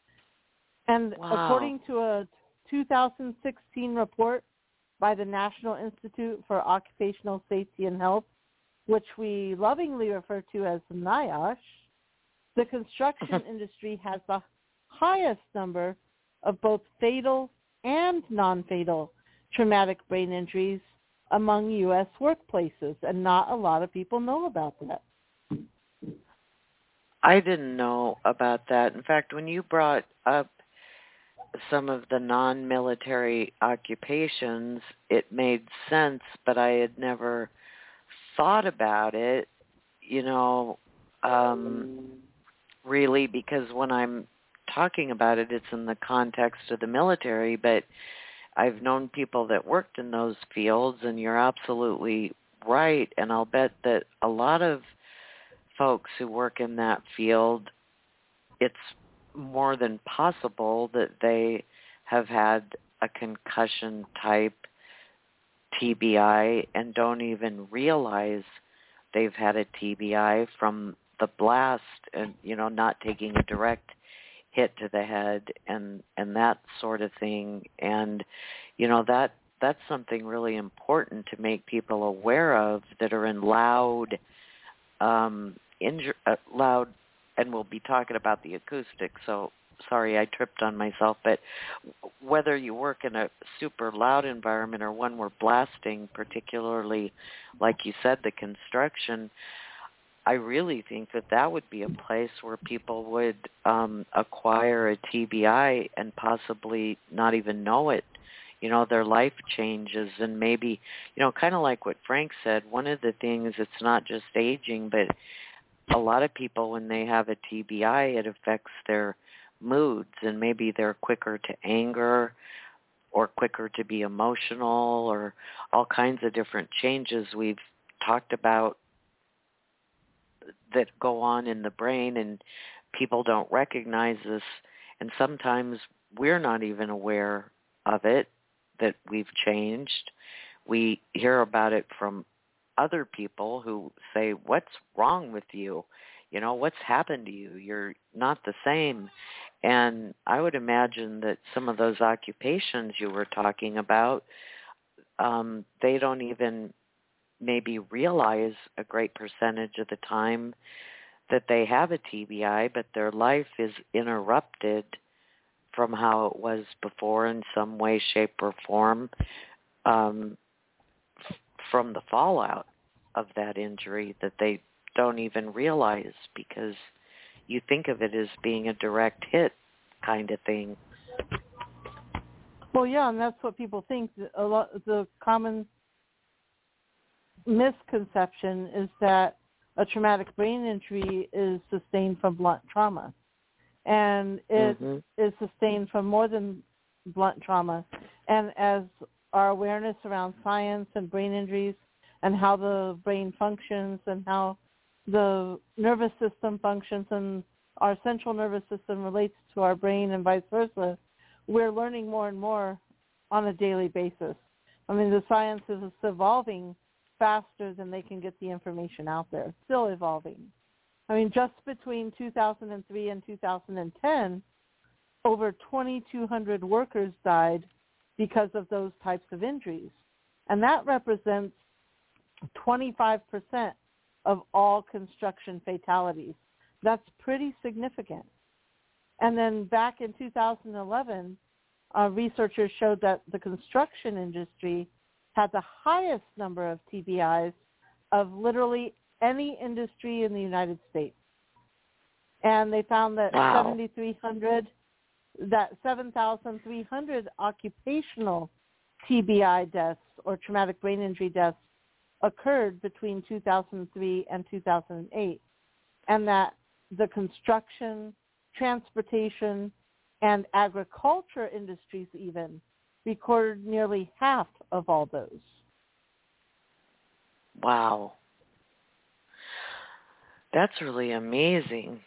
And according to a 2016 report by the National Institute for Occupational Safety and Health, which we lovingly refer to as NIOSH, the construction industry has the highest number of both fatal and non-fatal traumatic brain injuries among U.S. workplaces, and not a lot of people know about that. I didn't know about that. In fact, when you brought up some of the non-military occupations, it made sense, but I had never thought about it, really, because when I'm talking about it, it's in the context of the military, but I've known people that worked in those fields, and you're absolutely right. And I'll bet that a lot of folks who work in that field, it's more than possible that they have had a concussion-type TBI and don't even realize they've had a TBI from the blast and, not taking a direct hit to the head and that sort of thing. And, that's something really important to make people aware of that are in loud, loud, and we'll be talking about the acoustics. So sorry, I tripped on myself, but whether you work in a super loud environment or one where blasting, particularly, like you said, the construction, I really think that would be a place where people would acquire a TBI and possibly not even know it. Their life changes, and maybe, kind of like what Frank said, one of the things, it's not just aging, but a lot of people, when they have a TBI, it affects their moods, and maybe they're quicker to anger or quicker to be emotional, or all kinds of different changes we've talked about that go on in the brain, and people don't recognize this, and sometimes we're not even aware of it, that we've changed. We hear about it from other people who say, what's wrong with you? What's happened to you? You're not the same. And I would imagine that some of those occupations you were talking about, they don't even maybe realize a great percentage of the time that they have a TBI, but their life is interrupted from how it was before in some way, shape, or form from the fallout of that injury that they don't even realize, because you think of it as being a direct hit kind of thing. Well, yeah, and that's what people think. The common misconception is that a traumatic brain injury is sustained from blunt trauma. And it is sustained from more than blunt trauma. And as our awareness around science and brain injuries and how the brain functions and how the nervous system functions and our central nervous system relates to our brain and vice versa, we're learning more and more on a daily basis. I mean, the science is evolving faster than they can get the information out there. It's still evolving. I mean, just between 2003 and 2010, over 2,200 workers died because of those types of injuries. And that represents 25% of all construction fatalities. That's pretty significant. And then back in 2011, researchers showed that the construction industry had the highest number of TBIs of literally any industry in the United States. And they found that 7,300 occupational TBI deaths or traumatic brain injury deaths occurred between 2003 and 2008, and that the construction, transportation, and agriculture industries even recorded nearly half of all those. Wow. That's really amazing.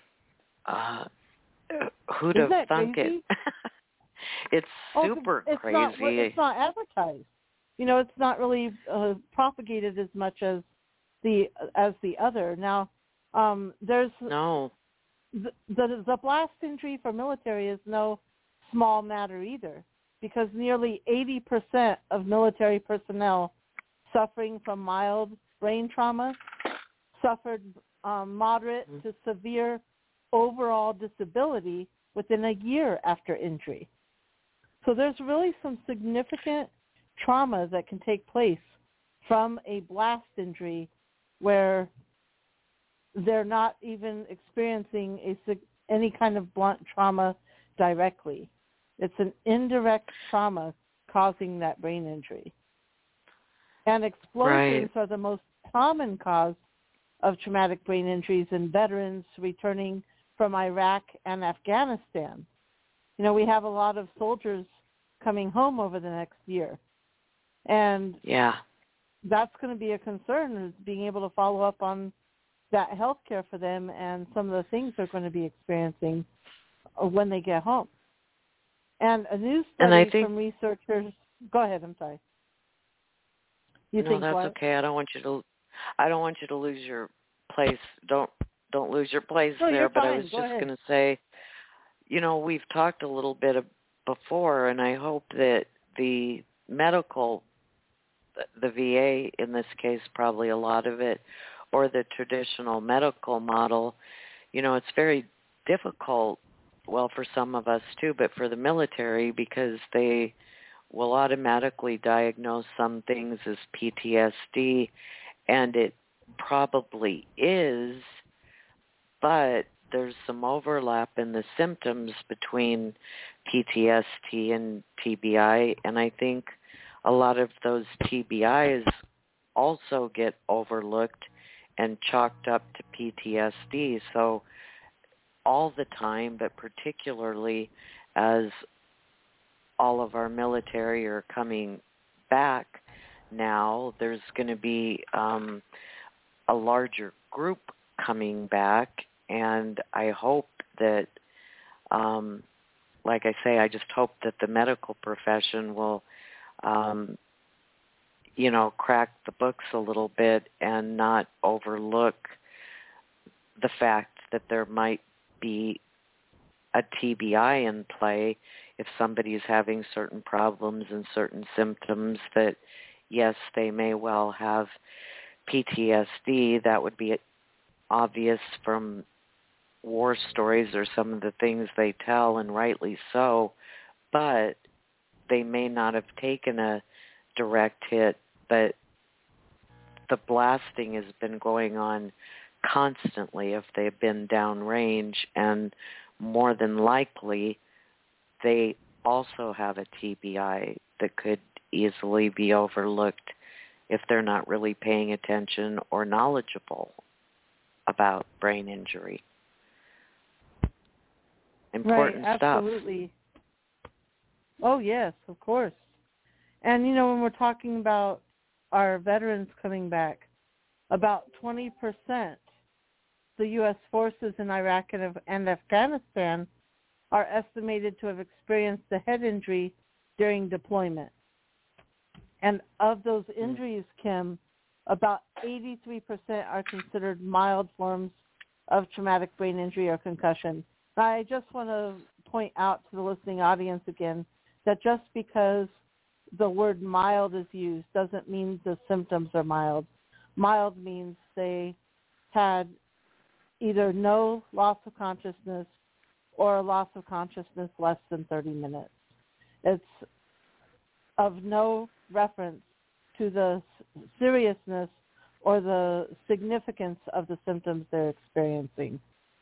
Who'd have thunk it? It's super crazy. It's not advertised. It's not really propagated as much as the other. Now, there's the blast injury for military is no small matter either, because nearly 80% of military personnel suffering from mild brain trauma suffered moderate to severe overall disability within a year after injury. So there's really some significant trauma that can take place from a blast injury where they're not even experiencing any kind of blunt trauma directly. It's an indirect trauma causing that brain injury. And explosions are the most common cause of traumatic brain injuries in veterans returning from Iraq and Afghanistan. You know, we have a lot of soldiers coming home over the next year. And that's going to be a concern, is being able to follow up on that health care for them and some of the things they're going to be experiencing when they get home. And a new study from researchers. Go ahead. I'm sorry. No, that's okay. I don't want you to lose your place. Don't lose your place there. But I was just going to say, you know, we've talked a little bit before, and I hope that the VA in this case, probably a lot of it, or the traditional medical model, you know, it's very difficult, well, for some of us too, but for the military, because they will automatically diagnose some things as PTSD, and it probably is, but there's some overlap in the symptoms between PTSD and TBI, and I think a lot of those TBIs also get overlooked and chalked up to PTSD. So all the time, but particularly as all of our military are coming back now, there's going to be a larger group coming back, and I hope that, like I say, I just hope that the medical profession will you know, crack the books a little bit and not overlook the fact that there might be a TBI in play if somebody is having certain problems and certain symptoms, that, yes, they may well have PTSD. That would be obvious from war stories or some of the things they tell, and rightly so, but they may not have taken a direct hit, but the blasting has been going on constantly if they've been downrange, and more than likely they also have a TBI that could easily be overlooked if they're not really paying attention or knowledgeable about brain injury. Important stuff. Absolutely. Oh, yes, of course. And, you know, when we're talking about our veterans coming back, about 20%, the U.S. forces in Iraq and Afghanistan are estimated to have experienced a head injury during deployment. And of those injuries, Kim, about 83% are considered mild forms of traumatic brain injury or concussion. I just want to point out to the listening audience again that just because the word mild is used doesn't mean the symptoms are mild. Mild means they had either no loss of consciousness or a loss of consciousness less than 30 minutes. It's of no reference to the seriousness or the significance of the symptoms they're experiencing.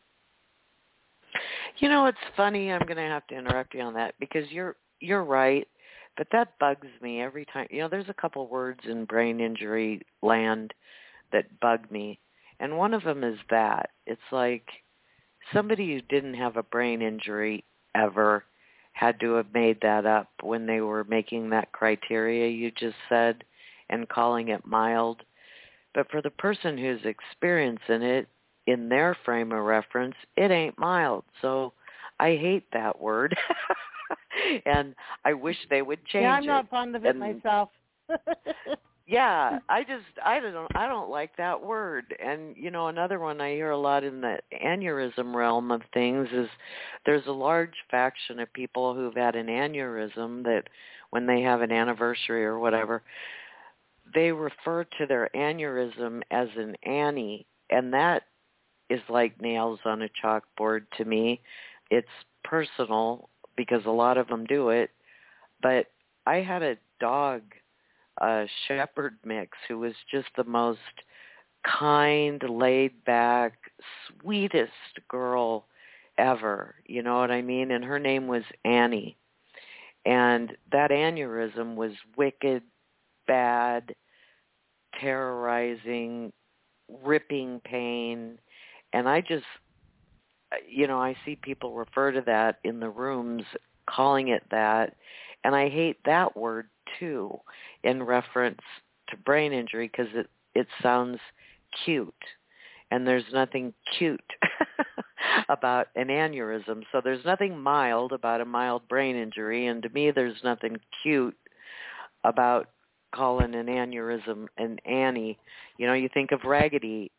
You know, it's funny. I'm going to have to interrupt you on that because you're right, but that bugs me every time. You know, there's a couple words in brain injury land that bug me, and one of them is that. It's like somebody who didn't have a brain injury ever had to have made that up when they were making that criteria you just said and calling it mild. But for the person who's experiencing it, in their frame of reference, it ain't mild. So I hate that word. And I wish they would change it. Yeah, I'm not fond of it myself. Yeah, I don't like that word. And, you know, another one I hear a lot in the aneurysm realm of things is there's a large faction of people who've had an aneurysm that when they have an anniversary or whatever, they refer to their aneurysm as an Annie, and that is like nails on a chalkboard to me. It's personal because a lot of them do it, but I had a dog, a shepherd mix, who was just the most kind, laid-back, sweetest girl ever, you know what I mean? And her name was Annie. And that aneurysm was wicked, bad, terrorizing, ripping pain. And I just, I see people refer to that in the rooms, calling it that. And I hate that word, too, in reference to brain injury because it sounds cute. And there's nothing cute about an aneurysm. So there's nothing mild about a mild brain injury. And to me, there's nothing cute about calling an aneurysm an Annie. You think of Raggedy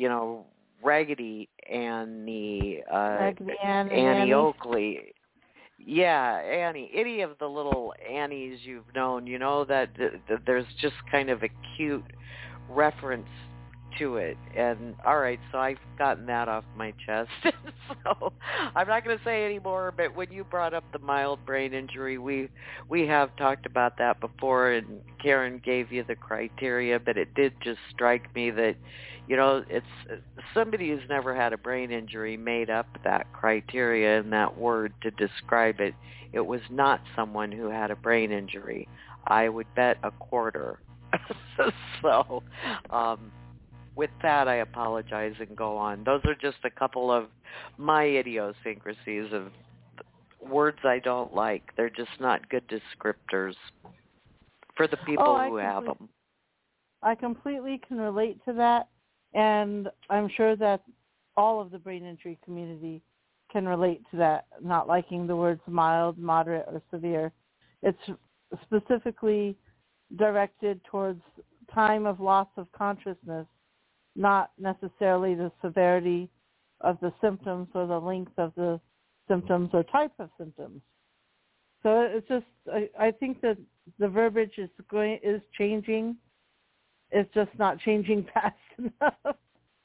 Annie, Annie Oakley. Yeah, Annie. Any of the little Annies you've known, that there's just kind of a cute reference to it. And all right, so I've gotten that off my chest. So I'm not going to say any more, but when you brought up the mild brain injury, we have talked about that before, and Karen gave you the criteria, but it did just strike me that, it's somebody who's never had a brain injury made up that criteria and that word to describe it. It was not someone who had a brain injury. I would bet a quarter. So, with that, I apologize and go on. Those are just a couple of my idiosyncrasies of words I don't like. They're just not good descriptors for the people who have them. I completely can relate to that, and I'm sure that all of the brain injury community can relate to that, not liking the words mild, moderate, or severe. It's specifically directed towards time of loss of consciousness, not necessarily the severity of the symptoms or the length of the symptoms or type of symptoms. So it's just, I think that the verbiage is changing. It's just not changing fast enough.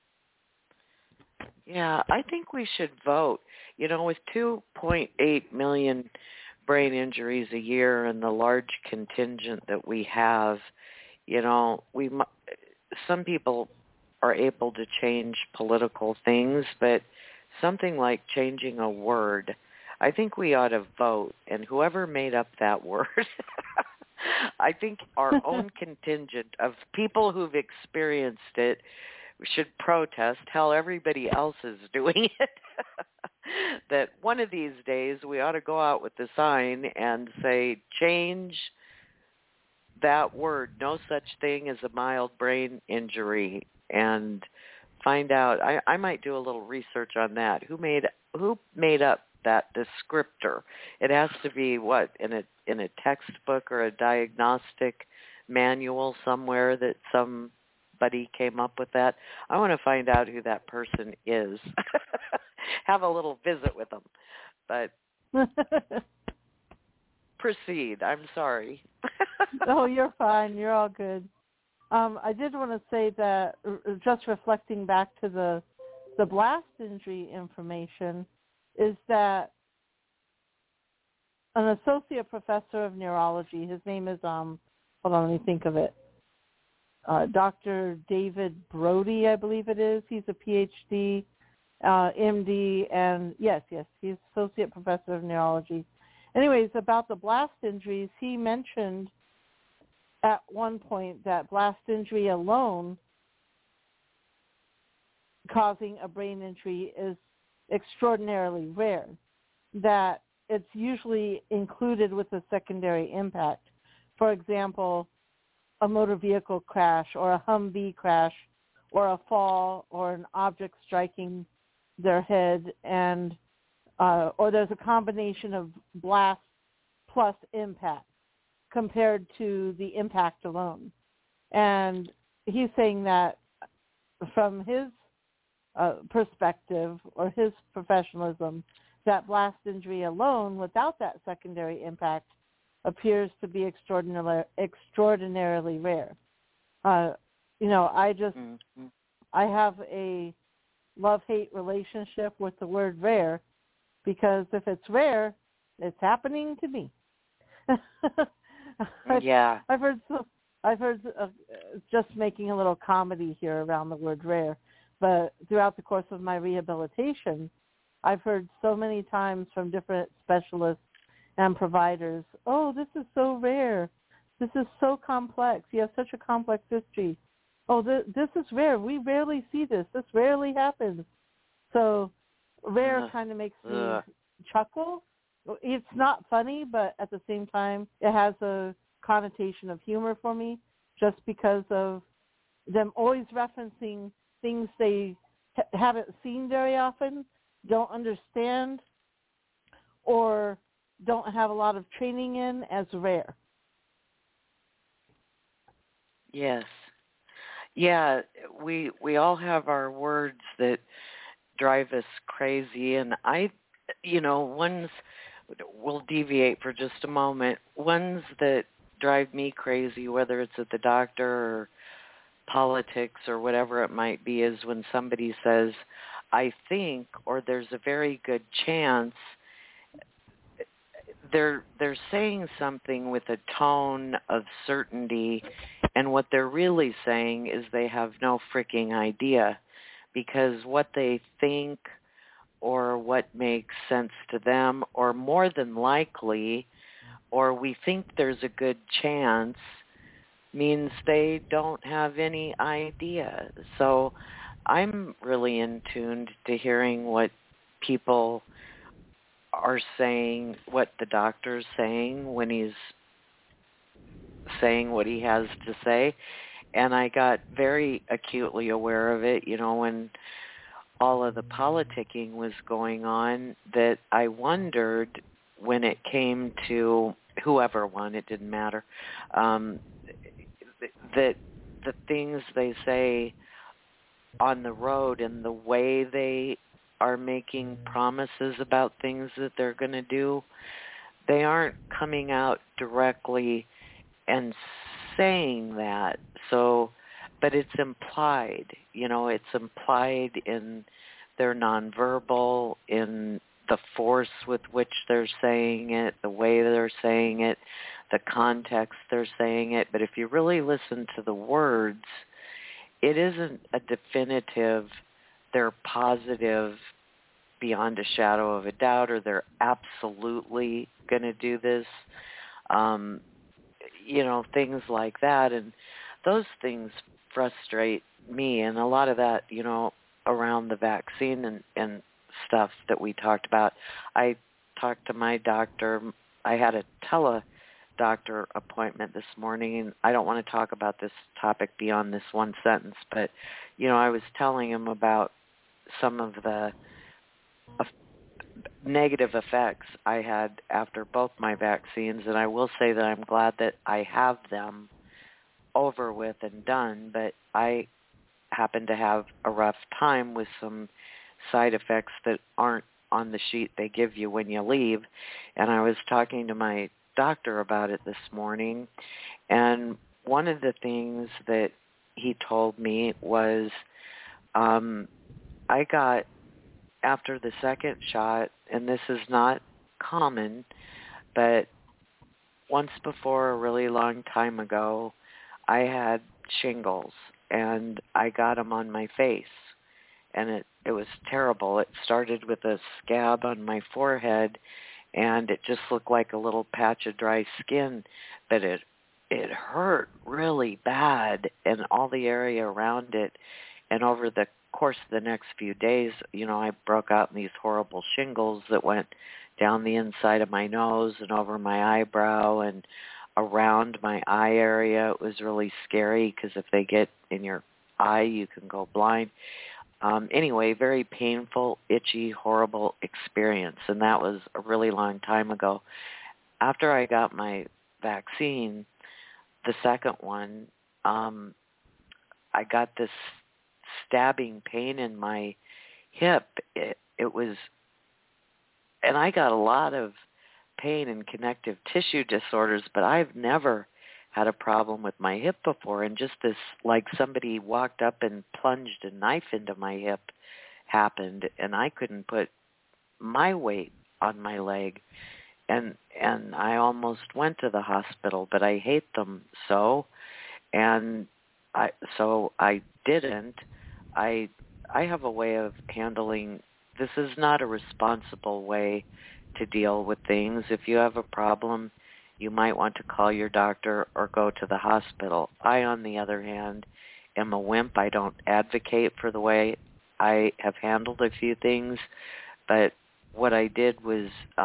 Yeah, I think we should vote. With 2.8 million brain injuries a year and the large contingent that we have, some people are able to change political things, but something like changing a word, I think we ought to vote. And whoever made up that word, I think our own contingent of people who've experienced it should protest. Hell, everybody else is doing it. That one of these days we ought to go out with the sign and say, change that word, no such thing as a mild brain injury, and find out. I might do a little research on that. Who made up that descriptor? It has to be in a textbook or a diagnostic manual somewhere that somebody came up with that. I want to find out who that person is. Have a little visit with them. But proceed. I'm sorry. Oh, you're fine. You're all good. I did want to say that, just reflecting back to the blast injury information, is that an associate professor of neurology, his name is, hold on, let me think of it, Dr. David Brody, I believe it is. He's a PhD, MD, and yes, he's associate professor of neurology. Anyways, about the blast injuries, he mentioned at one point that blast injury alone causing a brain injury is extraordinarily rare, that it's usually included with a secondary impact. For example, a motor vehicle crash or a Humvee crash or a fall or an object striking their head, and or there's a combination of blast plus impact compared to the impact alone. And he's saying that from his perspective or his professionalism, that blast injury alone without that secondary impact appears to be extraordinarily rare. I have a love-hate relationship with the word rare, because if it's rare, it's happening to me. Yeah. I've heard just making a little comedy here around the word rare, but throughout the course of my rehabilitation, I've heard so many times from different specialists and providers, oh, this is so rare. This is so complex. You have such a complex history. oh, this is rare. We rarely see this. This rarely happens. So rare kind of makes me chuckle. It's not funny, but at the same time, it has a connotation of humor for me, just because of them always referencing things they haven't seen very often, don't understand, or don't have a lot of training in as rare. Yes. Yeah, we all have our words that drive us crazy, and we'll deviate for just a moment. Ones that drive me crazy, whether it's at the doctor or politics or whatever it might be, is when somebody says, I think, or there's a very good chance. They're saying something with a tone of certainty, and what they're really saying is they have no freaking idea, because what they think or what makes sense to them, or more than likely, or we think there's a good chance, means they don't have any idea. So I'm really in tune to hearing what people are saying, what the doctor's saying when he's saying what he has to say. And I got very acutely aware of it, when all of the politicking was going on, that I wondered when it came to whoever won, it didn't matter, that the things they say on the road and the way they are making promises about things that they're going to do, they aren't coming out directly and saying that. So, but it's implied, it's implied in their nonverbal, in the force with which they're saying it, the way they're saying it, the context they're saying it. But if you really listen to the words, it isn't a definitive, they're positive beyond a shadow of a doubt, or they're absolutely going to do this, things like that. And those things frustrate me, and a lot of that, around the vaccine and stuff that we talked about. I talked to my doctor. I had a tele-doctor appointment this morning, and I don't want to talk about this topic beyond this one sentence, but, I was telling him about some of the negative effects I had after both my vaccines, and I will say that I'm glad that I have them over with and done, but I happen to have a rough time with some side effects that aren't on the sheet they give you when you leave. And I was talking to my doctor about it this morning, and one of the things that he told me was I got, after the second shot, and this is not common, but once before, a really long time ago, I had shingles, and I got them on my face, and it was terrible. It started with a scab on my forehead, and it just looked like a little patch of dry skin, but it hurt really bad, and all the area around it. And over the course of the next few days, I broke out in these horrible shingles that went down the inside of my nose and over my eyebrow and around my eye area. It was really scary, because if they get in your eye, you can go blind. Anyway, very painful, itchy, horrible experience, and that was a really long time ago. After I got my vaccine, the second one, I got this stabbing pain in my hip. It was, and I got a lot of pain and connective tissue disorders, but I've never had a problem with my hip before, and just this, like somebody walked up and plunged a knife into my hip happened, and I couldn't put my weight on my leg, and I almost went to the hospital, but I hate them so, and so I didn't. I have a way of handling, this is not a responsible way to deal with things. If you have a problem, you might want to call your doctor or go to the hospital. I, on the other hand, am a wimp. I don't advocate for the way I have handled a few things, but what I did was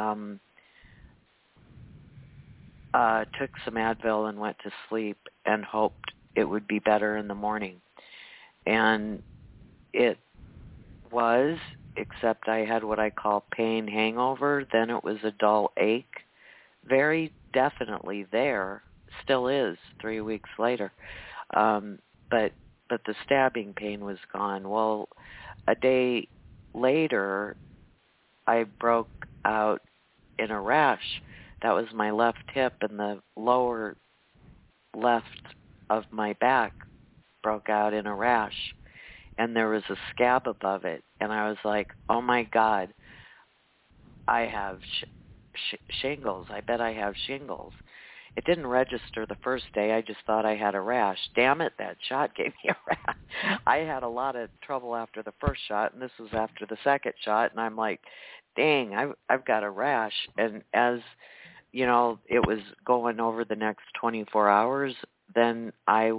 took some Advil and went to sleep and hoped it would be better in the morning. And it was, except I had what I call pain hangover. Then it was a dull ache, very definitely there, still is 3 weeks later. But the stabbing pain was gone. Well, a day later, I broke out in a rash. That was my left hip, and the lower left of my back broke out in a rash, and there was a scab above it. And I was like, oh my God, I have shingles. I bet I have shingles. It didn't register the first day. I just thought I had a rash. Damn it, that shot gave me a rash. I had a lot of trouble after the first shot, and this was after the second shot, and I'm like, dang, I've got a rash. And as, you know, it was going over the next 24 hours, then I'm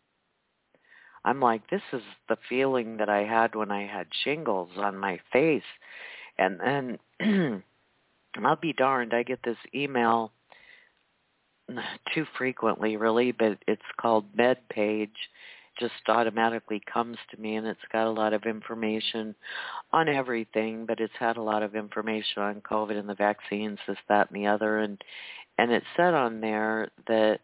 like, this is the feeling that I had when I had shingles on my face. And then, I'll be darned, I get this email too frequently, really, but it's called MedPage. Just automatically comes to me, and it's got a lot of information on everything, but it's had a lot of information on COVID and the vaccines, this, that, and the other. And it said on there that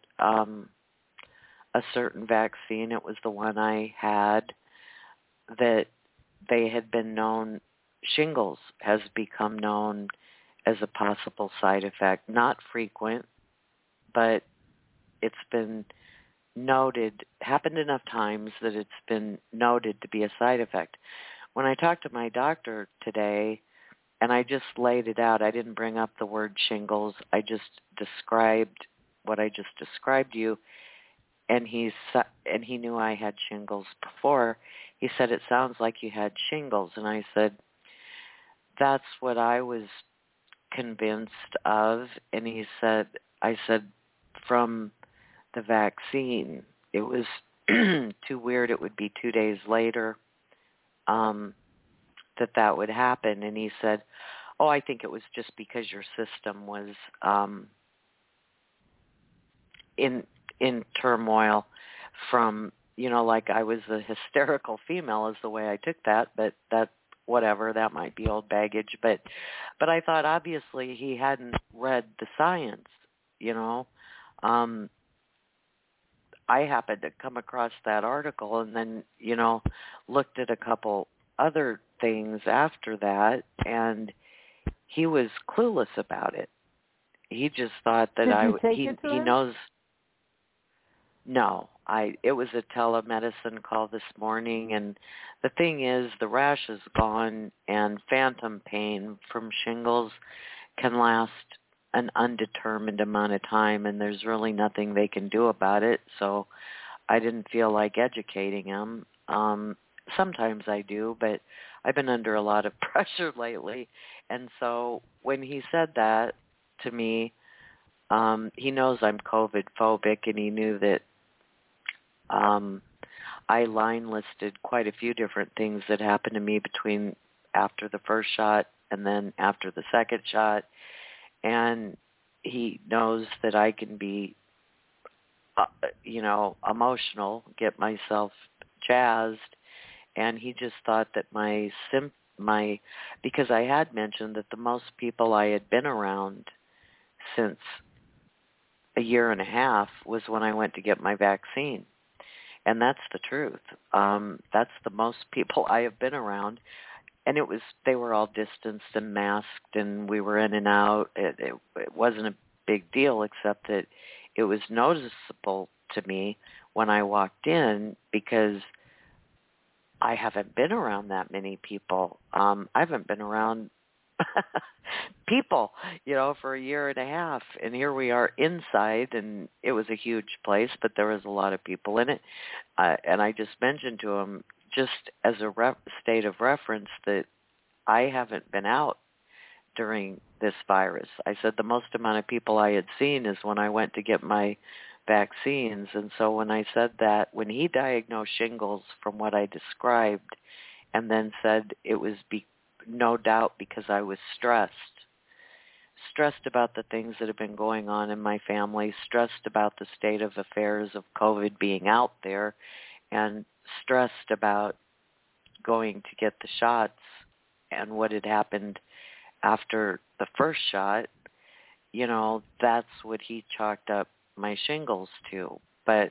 a certain vaccine, it was the one I had, that they had been known, shingles has become known as a possible side effect. Not frequent, but it's been noted, happened enough times that it's been noted to be a side effect. When I talked to my doctor today, and I just laid it out, I didn't bring up the word shingles, I just described what I just described to you, and he knew I had shingles before. He said, it sounds like you had shingles, and I said, that's what I was convinced of. And I said, from the vaccine, it was too weird. It would be 2 days later that would happen. And he said, oh, I think it was just because your system was in turmoil from, you know, like I was a hysterical female is the way I took that, but that, whatever, that might be old baggage. But I thought obviously he hadn't read the science, you know. I happened to come across that article and then, you know, looked at a couple other things after that, and he was clueless about it. He just thought that he knows. No, it was a telemedicine call this morning, and the thing is, the rash is gone, and phantom pain from shingles can last an undetermined amount of time, and there's really nothing they can do about it. So I didn't feel like educating him. Sometimes I do, but I've been under a lot of pressure lately. And so when he said that to me, he knows I'm COVID phobic, and he knew that I line listed quite a few different things that happened to me between after the first shot and then after the second shot. And he knows that I can be, you know, emotional, get myself jazzed. And he just thought that because I had mentioned that the most people I had been around since a year and a half was when I went to get my vaccine. And that's the truth. That's the most people I have been around. And they were all distanced and masked, and we were in and out. It wasn't a big deal, except that it was noticeable to me when I walked in, because I haven't been around that many people. I haven't been around people, you know, for a year and a half. And here we are inside, and it was a huge place, but there was a lot of people in it. And I just mentioned to him, just as a state of reference, that I haven't been out during this virus. I said the most amount of people I had seen is when I went to get my vaccines. And so when I said that, when he diagnosed shingles from what I described, and then said it was no doubt because I was stressed about the things that have been going on in my family, stressed about the state of affairs of COVID being out there, and stressed about going to get the shots and what had happened after the first shot, that's what he chalked up my shingles to. But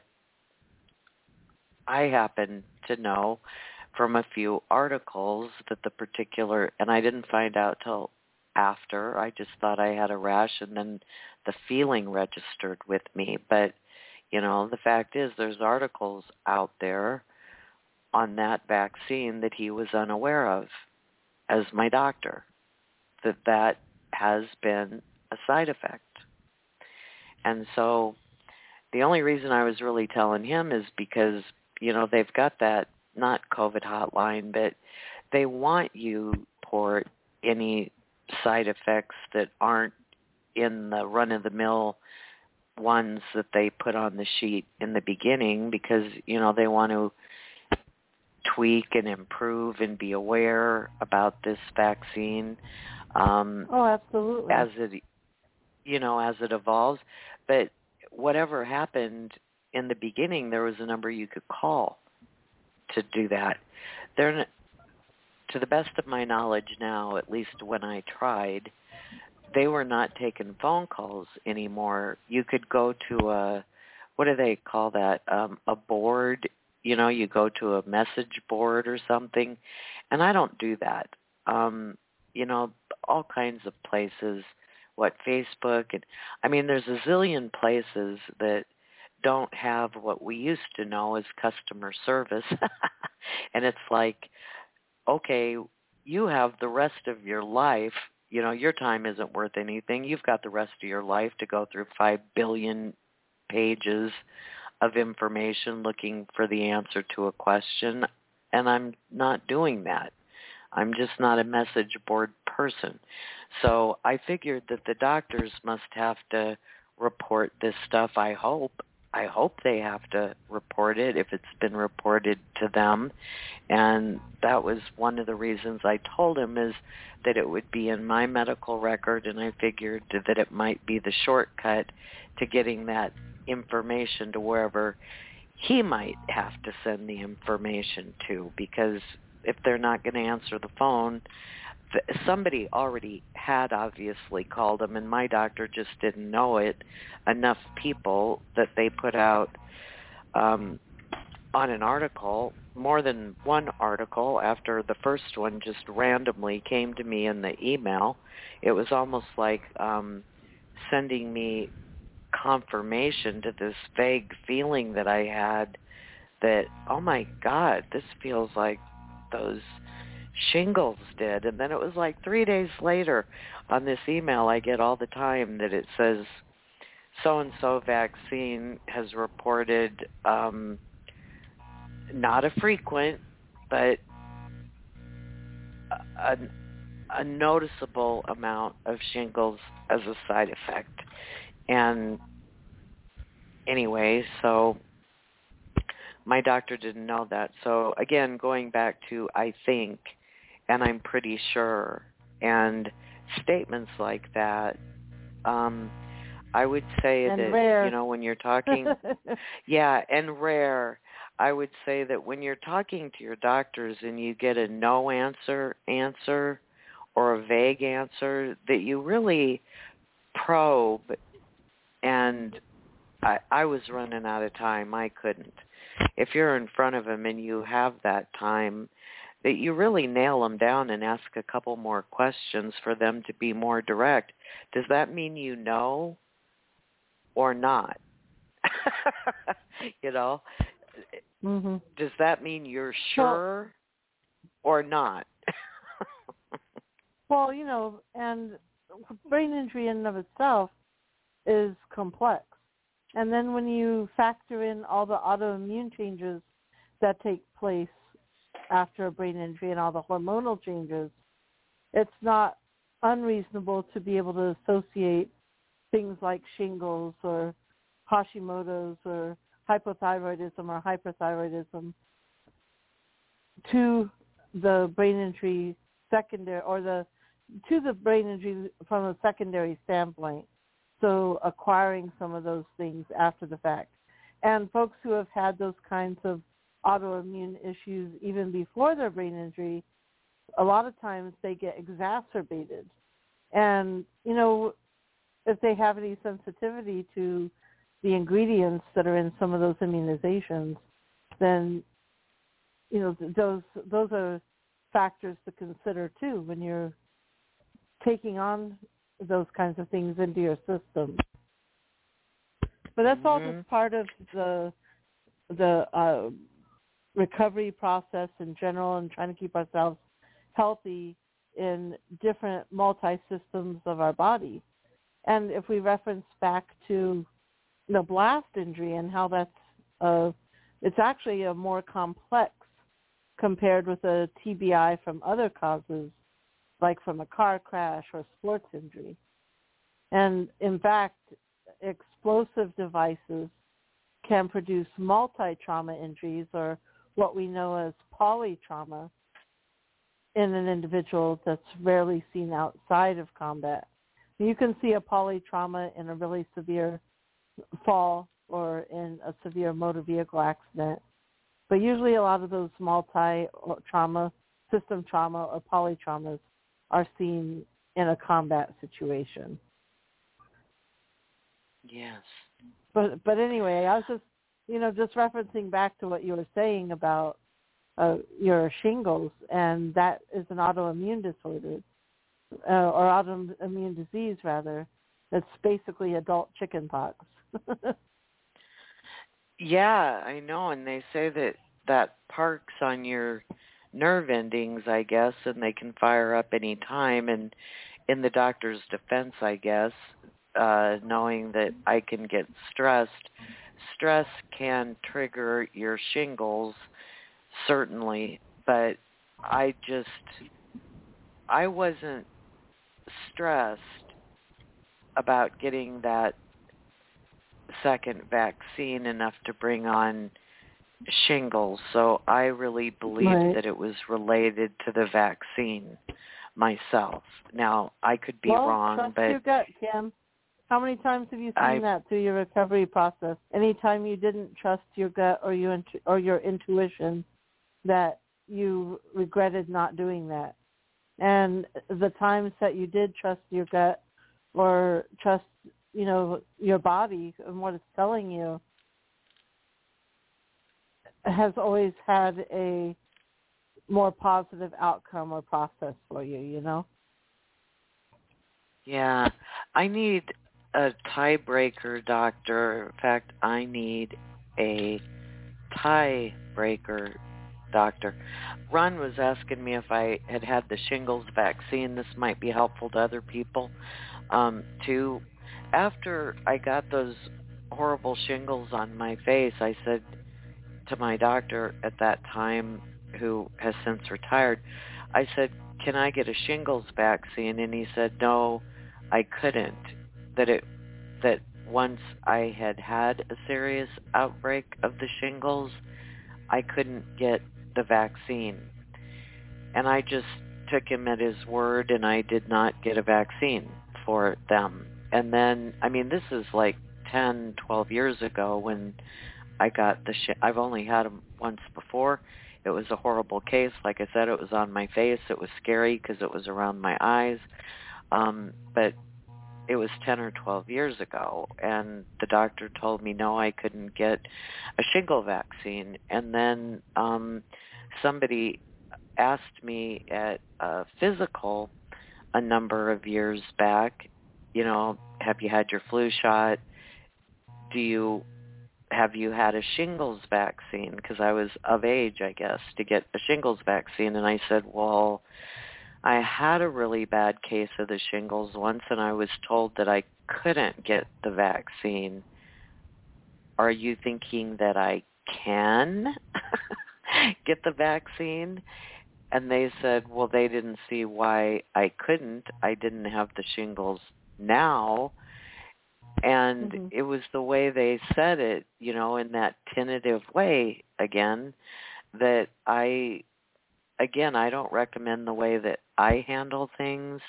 I happen to know from a few articles that the particular, and I didn't find out till after, I just thought I had a rash, and then the feeling registered with me. But, the fact is there's articles out there on that vaccine that he was unaware of as my doctor, that has been a side effect. And so the only reason I was really telling him is because, they've got that, not COVID hotline, but they want you to report any side effects that aren't in the run-of-the-mill ones that they put on the sheet in the beginning, because, they want to tweak and improve and be aware about this vaccine. Absolutely. As it evolves. But whatever happened in the beginning, there was a number you could call to do that. To the best of my knowledge now, at least when I tried, they were not taking phone calls anymore. You could go to what do they call that, a board. You go to a message board or something, and I don't do that. All kinds of places, Facebook, and there's a zillion places that don't have what we used to know as customer service. And it's like, okay, you have the rest of your life, your time isn't worth anything. You've got the rest of your life to go through 5 billion pages of information looking for the answer to a question, and I'm not doing that. I'm just not a message board person. So I figured that the doctors must have to report this stuff, I hope. I hope they have to report it if it's been reported to them. And that was one of the reasons I told him, is that it would be in my medical record, and I figured that it might be the shortcut to getting that information to wherever he might have to send the information to, because if they're not going to answer the phone, somebody already had obviously called him, and my doctor just didn't know it. Enough people that they put out on an article, more than one article, after the first one just randomly came to me in the email. It was almost like sending me confirmation to this vague feeling that I had that, oh my God, this feels like those shingles did. And then it was like 3 days later on this email I get all the time that it says, so-and-so vaccine has reported not a frequent, but a noticeable amount of shingles as a side effect. And anyway, so my doctor didn't know that. So again, going back to I think, and I'm pretty sure, and statements like that, I would say and that, rare. When you're talking, yeah, and rare, I would say that when you're talking to your doctors and you get a no answer or a vague answer, that you really probe. And I was running out of time. I couldn't. If you're in front of them and you have that time, that you really nail them down and ask a couple more questions for them to be more direct. Does that mean you know or not? Mm-hmm. Does that mean you're sure or not? Well, and brain injury in and of itself is complex. And then when you factor in all the autoimmune changes that take place after a brain injury and all the hormonal changes, it's not unreasonable to be able to associate things like shingles or Hashimoto's or hypothyroidism or hyperthyroidism to the brain injury secondary to the brain injury from a secondary standpoint. So acquiring some of those things after the fact. And folks who have had those kinds of autoimmune issues even before their brain injury, a lot of times they get exacerbated. And, if they have any sensitivity to the ingredients that are in some of those immunizations, then, those are factors to consider too when you're taking on those kinds of things into your system. But that's all just part of the recovery process in general, and trying to keep ourselves healthy in different multi-systems of our body. And if we reference back to the blast injury and how that's it's actually a more complex compared with a TBI from other causes, like from a car crash or sports injury. And in fact, explosive devices can produce multi-trauma injuries, or what we know as polytrauma, in an individual that's rarely seen outside of combat. You can see a polytrauma in a really severe fall or in a severe motor vehicle accident, but usually a lot of those multi-trauma, system trauma, or polytraumas are seen in a combat situation. Yes. But anyway, I was just referencing back to what you were saying about your shingles, and that is an autoimmune disorder, or autoimmune disease rather. That's basically adult chickenpox. Yeah, I know, and they say that parks on your nerve endings, I guess, and they can fire up any time. And in the doctor's defense, I guess, knowing that I can get stressed, stress can trigger your shingles, certainly, but I wasn't stressed about getting that second vaccine enough to bring on shingles, so I really believed that it was related to the vaccine myself. Now, I could be wrong, trust but your gut, Kim. How many times have you seen that through your recovery process? Anytime you didn't trust your gut or your intuition, that you regretted not doing that. And the times that you did trust your gut or trust, your body and what it's telling you, has always had a more positive outcome or process for you, Yeah. I need a tiebreaker, doctor. In fact, I need a tiebreaker, doctor. Ron was asking me if I had the shingles vaccine. This might be helpful to other people, too. After I got those horrible shingles on my face, I said to my doctor at that time, who has since retired, I said, can I get a shingles vaccine? And he said, no, I couldn't. That once I had a serious outbreak of the shingles, I couldn't get the vaccine. And I just took him at his word, and I did not get a vaccine for them. And then, this is like 10, 12 years ago when I got I've only had them once before. It was a horrible case. Like I said, it was on my face. It was scary because it was around my eyes. But it was 10 or 12 years ago, and the doctor told me, no, I couldn't get a shingle vaccine. And then somebody asked me at a physical a number of years back, have you had your flu shot? Have you had a shingles vaccine? Because I was of age, I guess, to get a shingles vaccine. And I said, well, I had a really bad case of the shingles once, and I was told that I couldn't get the vaccine. Are you thinking that I can get the vaccine? And they said, well, they didn't see why I couldn't. I didn't have the shingles now. And it was the way they said it, in that tentative way again, that I don't recommend the way that I handle things.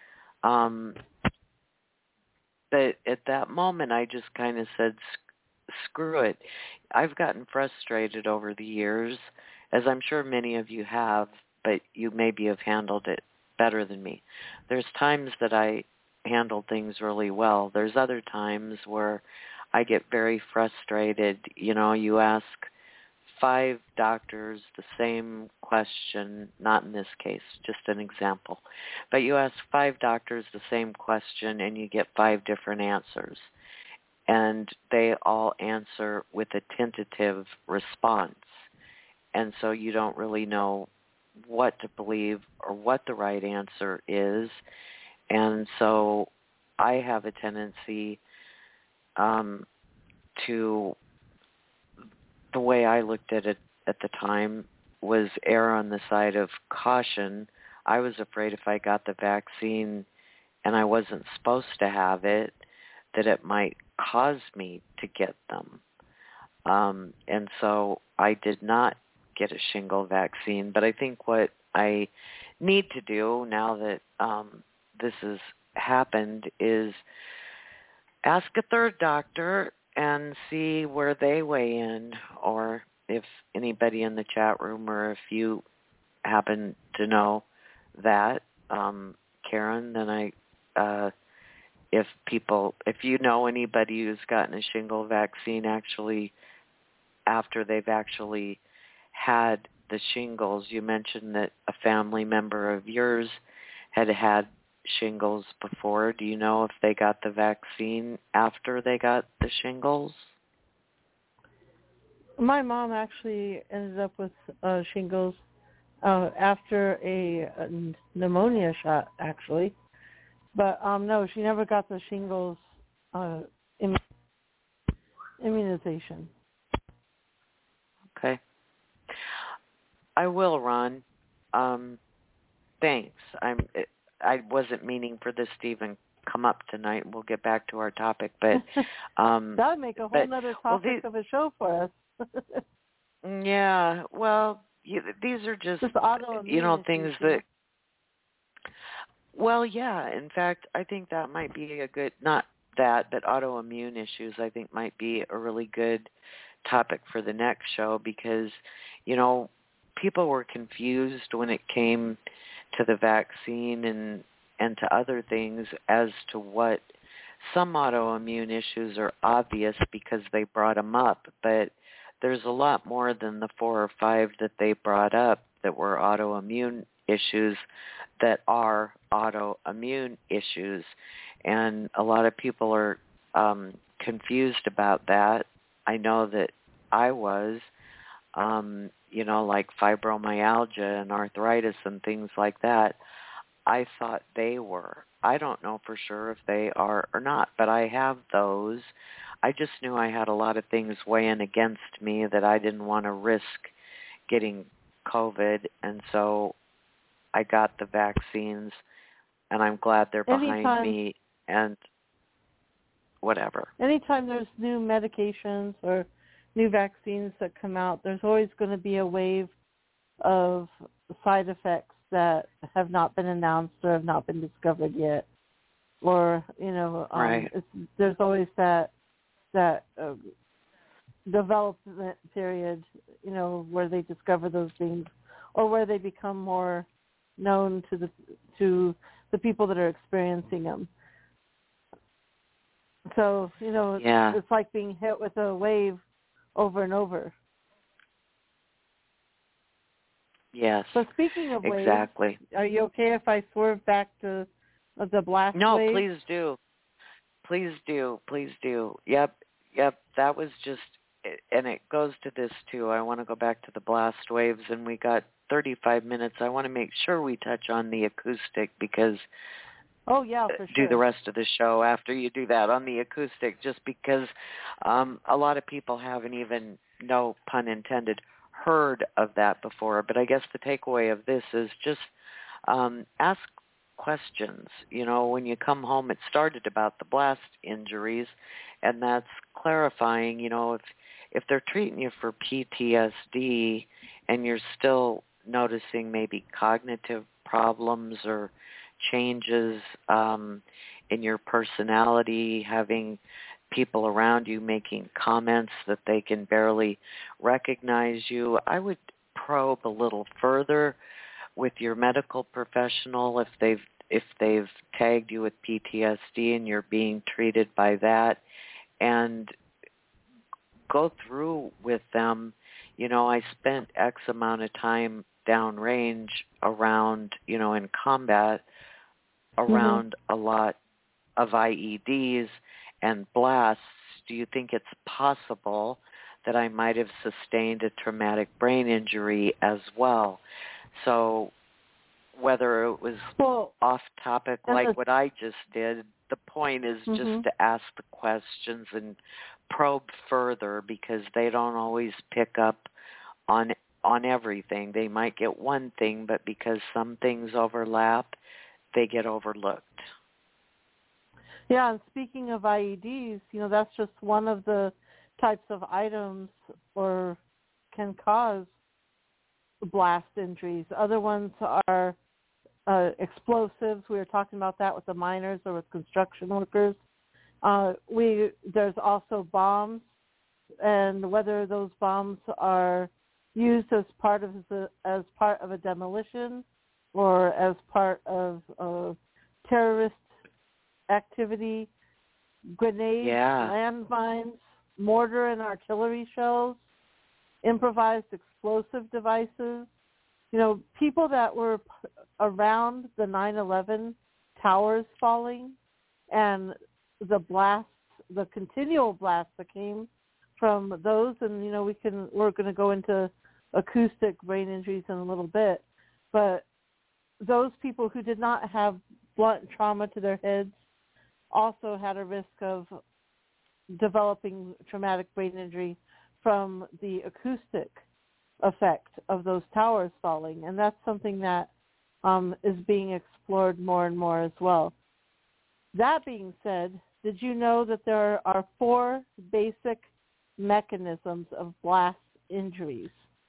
But at that moment, I just kind of said, screw it. I've gotten frustrated over the years, as I'm sure many of you have, but you maybe have handled it better than me. There's times that I handle things really well. There's other times where I get very frustrated. You ask 5 doctors the same question, not in this case, just an example, but you ask 5 doctors the same question and you get 5 different answers, and they all answer with a tentative response, and so you don't really know what to believe or what the right answer is. And so I have a tendency to, the way I looked at it at the time was err on the side of caution. I was afraid if I got the vaccine and I wasn't supposed to have it, that it might cause me to get them. And so I did not get a shingle vaccine. But I think what I need to do now that this has happened is ask a third doctor and see where they weigh in, or if anybody in the chat room, or if you happen to know that, Karen, then if you know anybody who's gotten a shingle vaccine actually after they've actually had the shingles, you mentioned that a family member of yours had shingles before. Do you know if they got the vaccine after they got the shingles? My mom actually ended up with shingles after a pneumonia shot, actually. But no, she never got the shingles immunization. Okay. I will, Ron. Thanks. I wasn't meaning for this to even come up tonight. We'll get back to our topic, but that would make a whole other topic of a show for us. Yeah. Well, these are just autoimmune things issues. that. Well, yeah. In fact, I think that might be a good, not that, but autoimmune issues, I think might be a really good topic for the next show, because, people were confused when it came to the vaccine and to other things as to what some autoimmune issues are obvious because they brought them up, but there's a lot more than the 4 or 5 that they brought up that were autoimmune issues that are autoimmune issues, and a lot of people are confused about that. I know that I was, like fibromyalgia and arthritis and things like that. I thought they were. I don't know for sure if they are or not, but I have those. I just knew I had a lot of things weighing against me that I didn't want to risk getting COVID, and so I got the vaccines, and I'm glad they're behind me, and whatever. Anytime there's new medications or new vaccines that come out, there's always going to be a wave of side effects that have not been announced or have not been discovered yet. Or, right. There's always that development period, where they discover those things, or where they become more known to the people that are experiencing them. So, It's like being hit with a wave over and over. Yes. So speaking of waves, exactly. Are you okay if I swerve back to the blast wave? No, please do. Please do. Please do. Yep. That was just, and it goes to this too. I want to go back to the blast waves, and we got 35 minutes. I want to make sure we touch on the acoustic, because oh yeah, for sure. Do the rest of the show after you do that on the acoustic, just because a lot of people haven't even, no pun intended, heard of that before. But I guess the takeaway of this is just ask questions. You know, when you come home, it started about the blast injuries, and that's clarifying, you know, if they're treating you for PTSD and you're still noticing maybe cognitive problems or changes in your personality, having people around you making comments that they can barely recognize you, I would probe a little further with your medical professional if they've tagged you with PTSD and you're being treated by that, and go through with them. You know, I spent X amount of time downrange around, you know, in combat around a lot of IEDs and blasts. Do you think it's possible that I might have sustained a traumatic brain injury as well? So whether it was off topic like what I just did, the point is just to ask the questions and probe further, because they don't always pick up on everything. They might get one thing, but because some things overlap, they get overlooked. Yeah, and speaking of IEDs, you know, that's just one of the types of items or can cause blast injuries. Other ones are explosives. We were talking about that with the miners or with construction workers. There's also bombs, and whether those bombs are used as part of a demolition or as part of terrorist activity, grenades, landmines, mortar and artillery shells, improvised explosive devices. You know, people that were around the 9/11 towers falling and the blasts, the continual blasts that came from those, and you know, we're going to go into acoustic brain injuries in a little bit, but those people who did not have blunt trauma to their heads also had a risk of developing traumatic brain injury from the acoustic effect of those towers falling, and that's something that is being explored more and more as well. That being said, did you know that there are 4 basic mechanisms of blast injuries?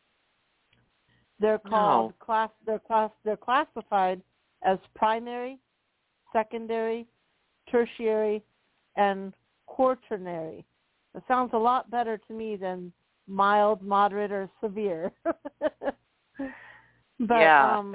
They're called they're classified as primary, secondary, tertiary, and quaternary. It sounds a lot better to me than mild, moderate, or severe. But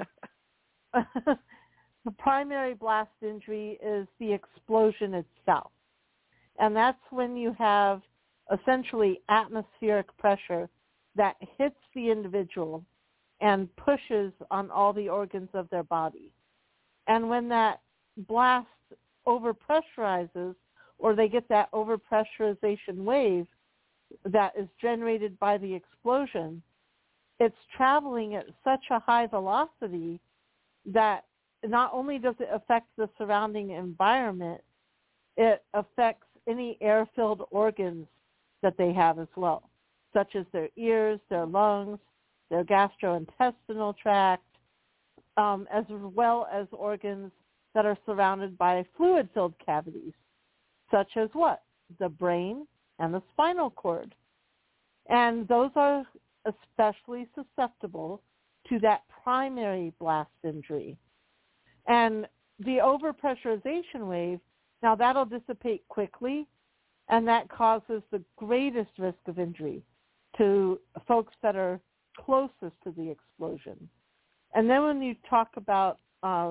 the primary blast injury is the explosion itself. And that's when you have essentially atmospheric pressure that hits the individual and pushes on all the organs of their body. And when that blast overpressurizes, or they get that overpressurization wave that is generated by the explosion, it's traveling at such a high velocity that not only does it affect the surrounding environment, it affects any air-filled organs that they have as well, such as their ears, their lungs, their gastrointestinal tract, as well as organs that are surrounded by fluid-filled cavities, such as what? The brain and the spinal cord. And those are especially susceptible to that primary blast injury. And the overpressurization wave, now that'll dissipate quickly, and that causes the greatest risk of injury to folks that are closest to the explosion. And then when you talk about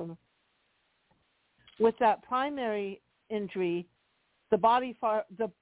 with that primary injury, the body part,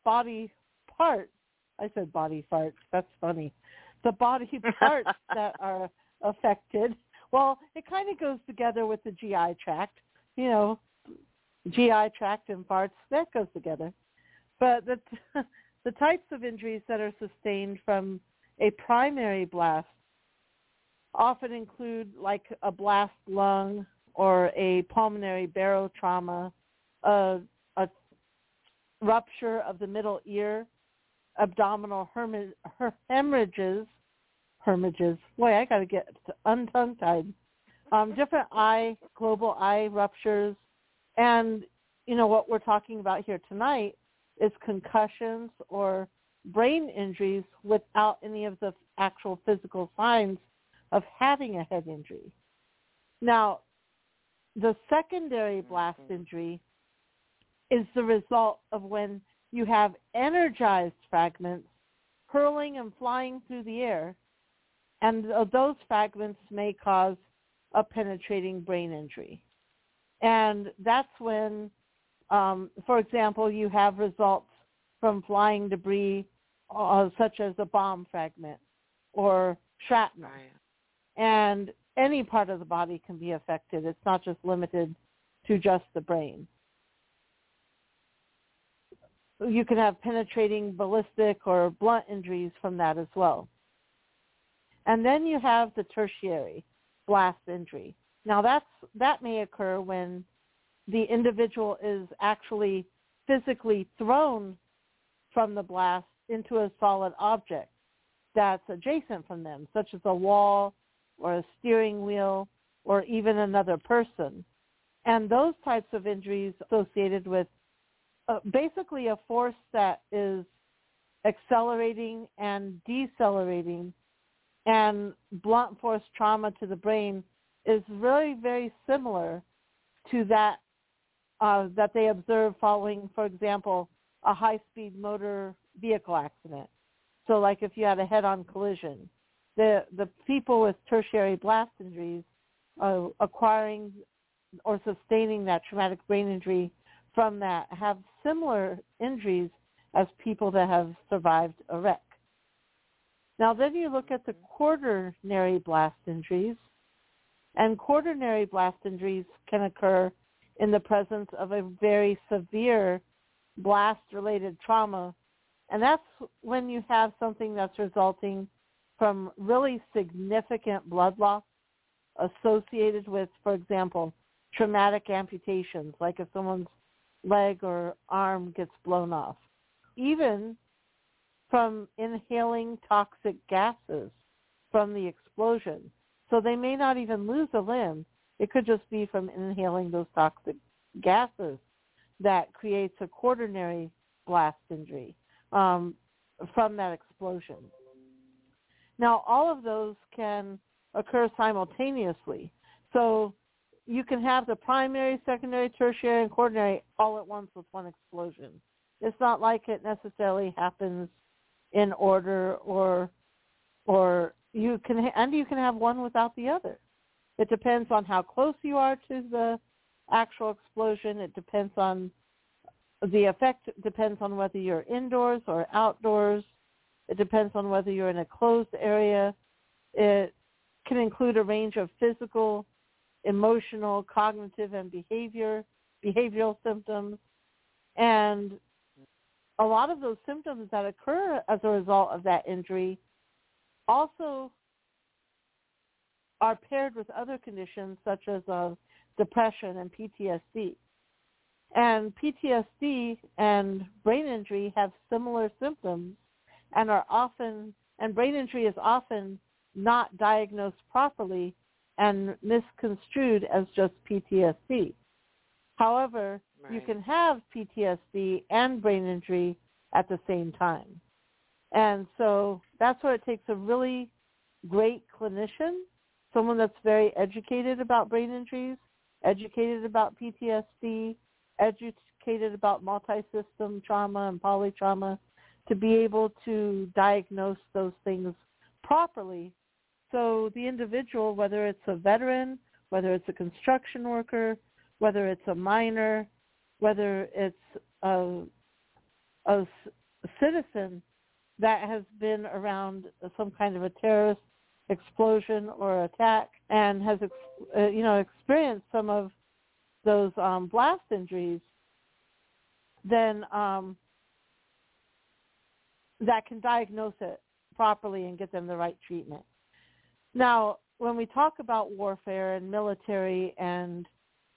I said body farts, that's funny. The body parts that are affected, well, it kind of goes together with the GI tract. You know, GI tract and farts, that goes together. But the types of injuries that are sustained from a primary blast often include like a blast lung or a pulmonary barotrauma, a rupture of the middle ear, abdominal hemorrhages. Boy, I got to get untongue-tied. different global eye ruptures. And, what we're talking about here tonight is concussions or brain injuries without any of the actual physical signs of having a head injury. Now, the secondary blast injury is the result of when you have energized fragments hurling and flying through the air, and those fragments may cause a penetrating brain injury. And that's when, for example, you have results from flying debris such as a bomb fragment or shrapnel. Right. And any part of the body can be affected. It's not just limited to just the brain. You can have penetrating ballistic or blunt injuries from that as well. And then you have the tertiary blast injury. Now that may occur when the individual is actually physically thrown from the blast into a solid object that's adjacent from them, such as a wall or a steering wheel or even another person. And those types of injuries associated with basically a force that is accelerating and decelerating, and blunt force trauma to the brain is really very similar to that that they observe following, for example, a high-speed motor vehicle accident. So like if you had a head-on collision, the people with tertiary blast injuries acquiring or sustaining that traumatic brain injury from that have similar injuries as people that have survived a wreck. Now then you look at the quaternary blast injuries, and quaternary blast injuries can occur in the presence of a very severe blast-related trauma, and that's when you have something that's resulting from really significant blood loss associated with, for example, traumatic amputations, like if someone's leg or arm gets blown off, even from inhaling toxic gases from the explosion. So they may not even lose a limb. It could just be from inhaling those toxic gases that creates a quaternary blast injury from that explosion. Now, all of those can occur simultaneously. So you can have the primary, secondary, tertiary, and quaternary all at once with one explosion. It's not like it necessarily happens in order, or you can have one without the other. It depends on how close you are to the actual explosion. It depends on the effect. It depends on whether you're indoors or outdoors. It depends on whether you're in a closed area. It can include a range of physical, emotional, cognitive, and behavioral symptoms. And a lot of those symptoms that occur as a result of that injury also are paired with other conditions such as depression and PTSD. And PTSD and brain injury have similar symptoms and brain injury is often not diagnosed properly and misconstrued as just PTSD. However, right, you can have PTSD and brain injury at the same time. And so that's where it takes a really great clinician, someone that's very educated about brain injuries, educated about PTSD, educated about multi-system trauma and polytrauma, to be able to diagnose those things properly. So the individual, whether it's a veteran, whether it's a construction worker, whether it's a miner, whether it's a citizen that has been around some kind of a terrorist explosion or attack and has experienced some of those blast injuries, then that can diagnose it properly and get them the right treatment. Now, when we talk about warfare and military and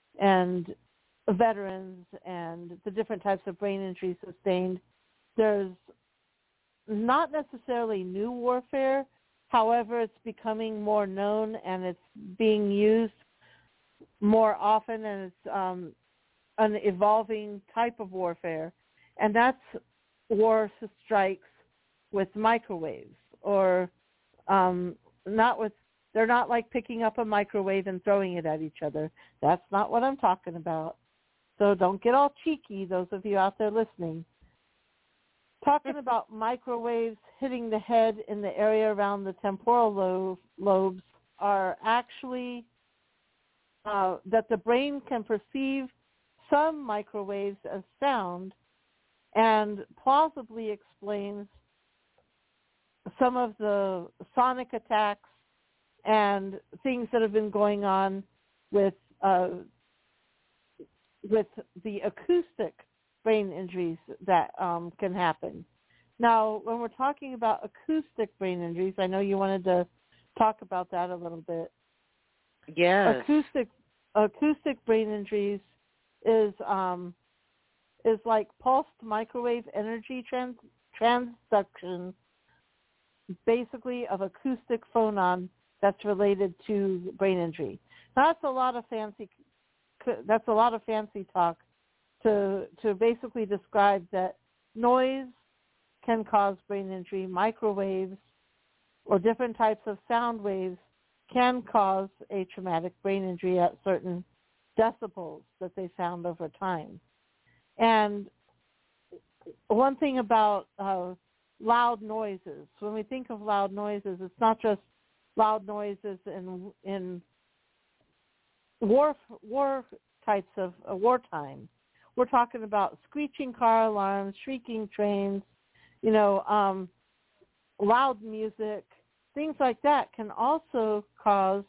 veterans and the different types of brain injuries sustained, there's not necessarily new warfare, However, it's becoming more known and it's being used more often, and it's an evolving type of warfare, and that's war strikes with microwaves, or they're not like picking up a microwave and throwing it at each other. That's not what I'm talking about. So don't get all cheeky, those of you out there listening. Talking about microwaves hitting the head in the area around the temporal lobes are actually that the brain can perceive some microwaves as sound, and plausibly explains some of the sonic attacks and things that have been going on with the acoustic brain injuries that can happen. Now, when we're talking about acoustic brain injuries, I know you wanted to talk about that a little bit. Yes. Acoustic brain injuries is like pulsed microwave energy transduction, basically of acoustic phonon that's related to brain injury. Now, that's a lot of fancy talk to basically describe that noise can cause brain injury. Microwaves or different types of sound waves can cause a traumatic brain injury at certain decibels that they sound over time. And one thing about loud noises, when we think of loud noises, it's not just loud noises in war types of wartime. We're talking about screeching car alarms, shrieking trains, loud music, things like that can also cause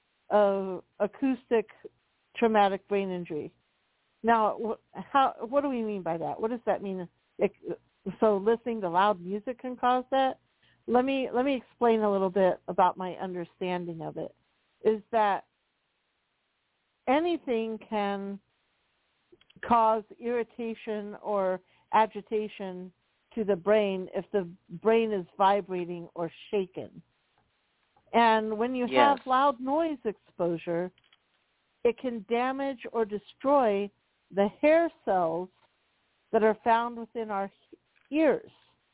acoustic traumatic brain injury. Now, what do we mean by that? What does that mean? So listening to loud music can cause that? Let me explain a little bit about my understanding of it. Is that anything can cause irritation or agitation to the brain if the brain is vibrating or shaken. And when you have loud noise exposure, it can damage or destroy the hair cells that are found within our ears.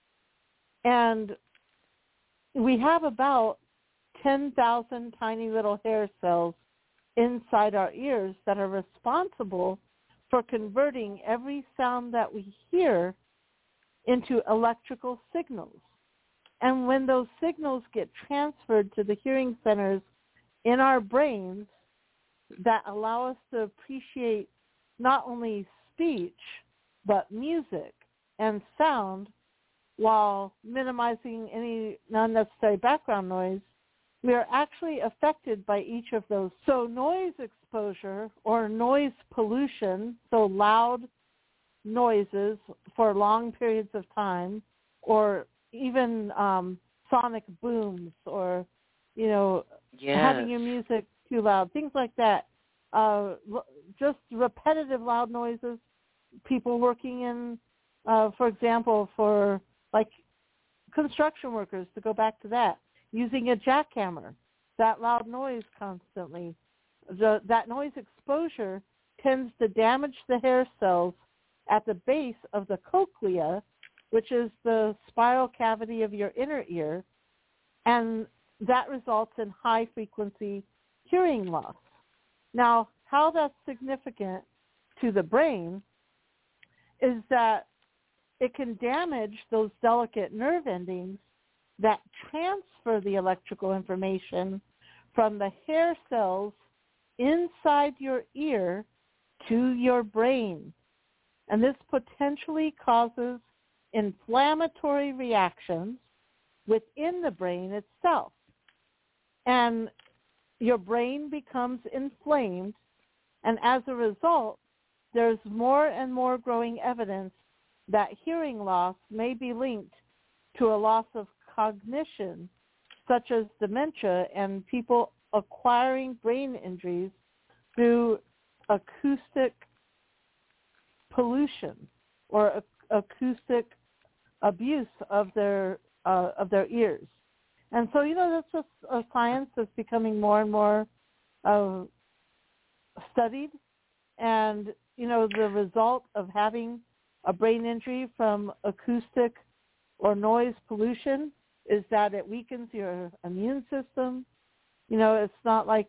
And we have about 10,000 tiny little hair cells inside our ears that are responsible for converting every sound that we hear into electrical signals. And when those signals get transferred to the hearing centers in our brains that allow us to appreciate not only speech, but music and sound while minimizing any unnecessary background noise, we are actually affected by each of those. So noise exposure or noise pollution, so loud noises for long periods of time, or even sonic booms, or, having your music too loud, things like that. Just repetitive loud noises, people working in, for example, for like construction workers, to go back to that, using a jackhammer, that loud noise constantly. That noise exposure tends to damage the hair cells at the base of the cochlea, which is the spiral cavity of your inner ear, and that results in high-frequency hearing loss. Now, how that's significant to the brain is that it can damage those delicate nerve endings that transfer the electrical information from the hair cells inside your ear to your brain. And this potentially causes inflammatory reactions within the brain itself. And your brain becomes inflamed, and as a result, there's more and more growing evidence that hearing loss may be linked to a loss of cognition, such as dementia, and people acquiring brain injuries through acoustic pollution or acoustic abuse of their ears. And so, that's just a science that's becoming more and more studied. And, the result of having a brain injury from acoustic or noise pollution is that it weakens your immune system. It's not like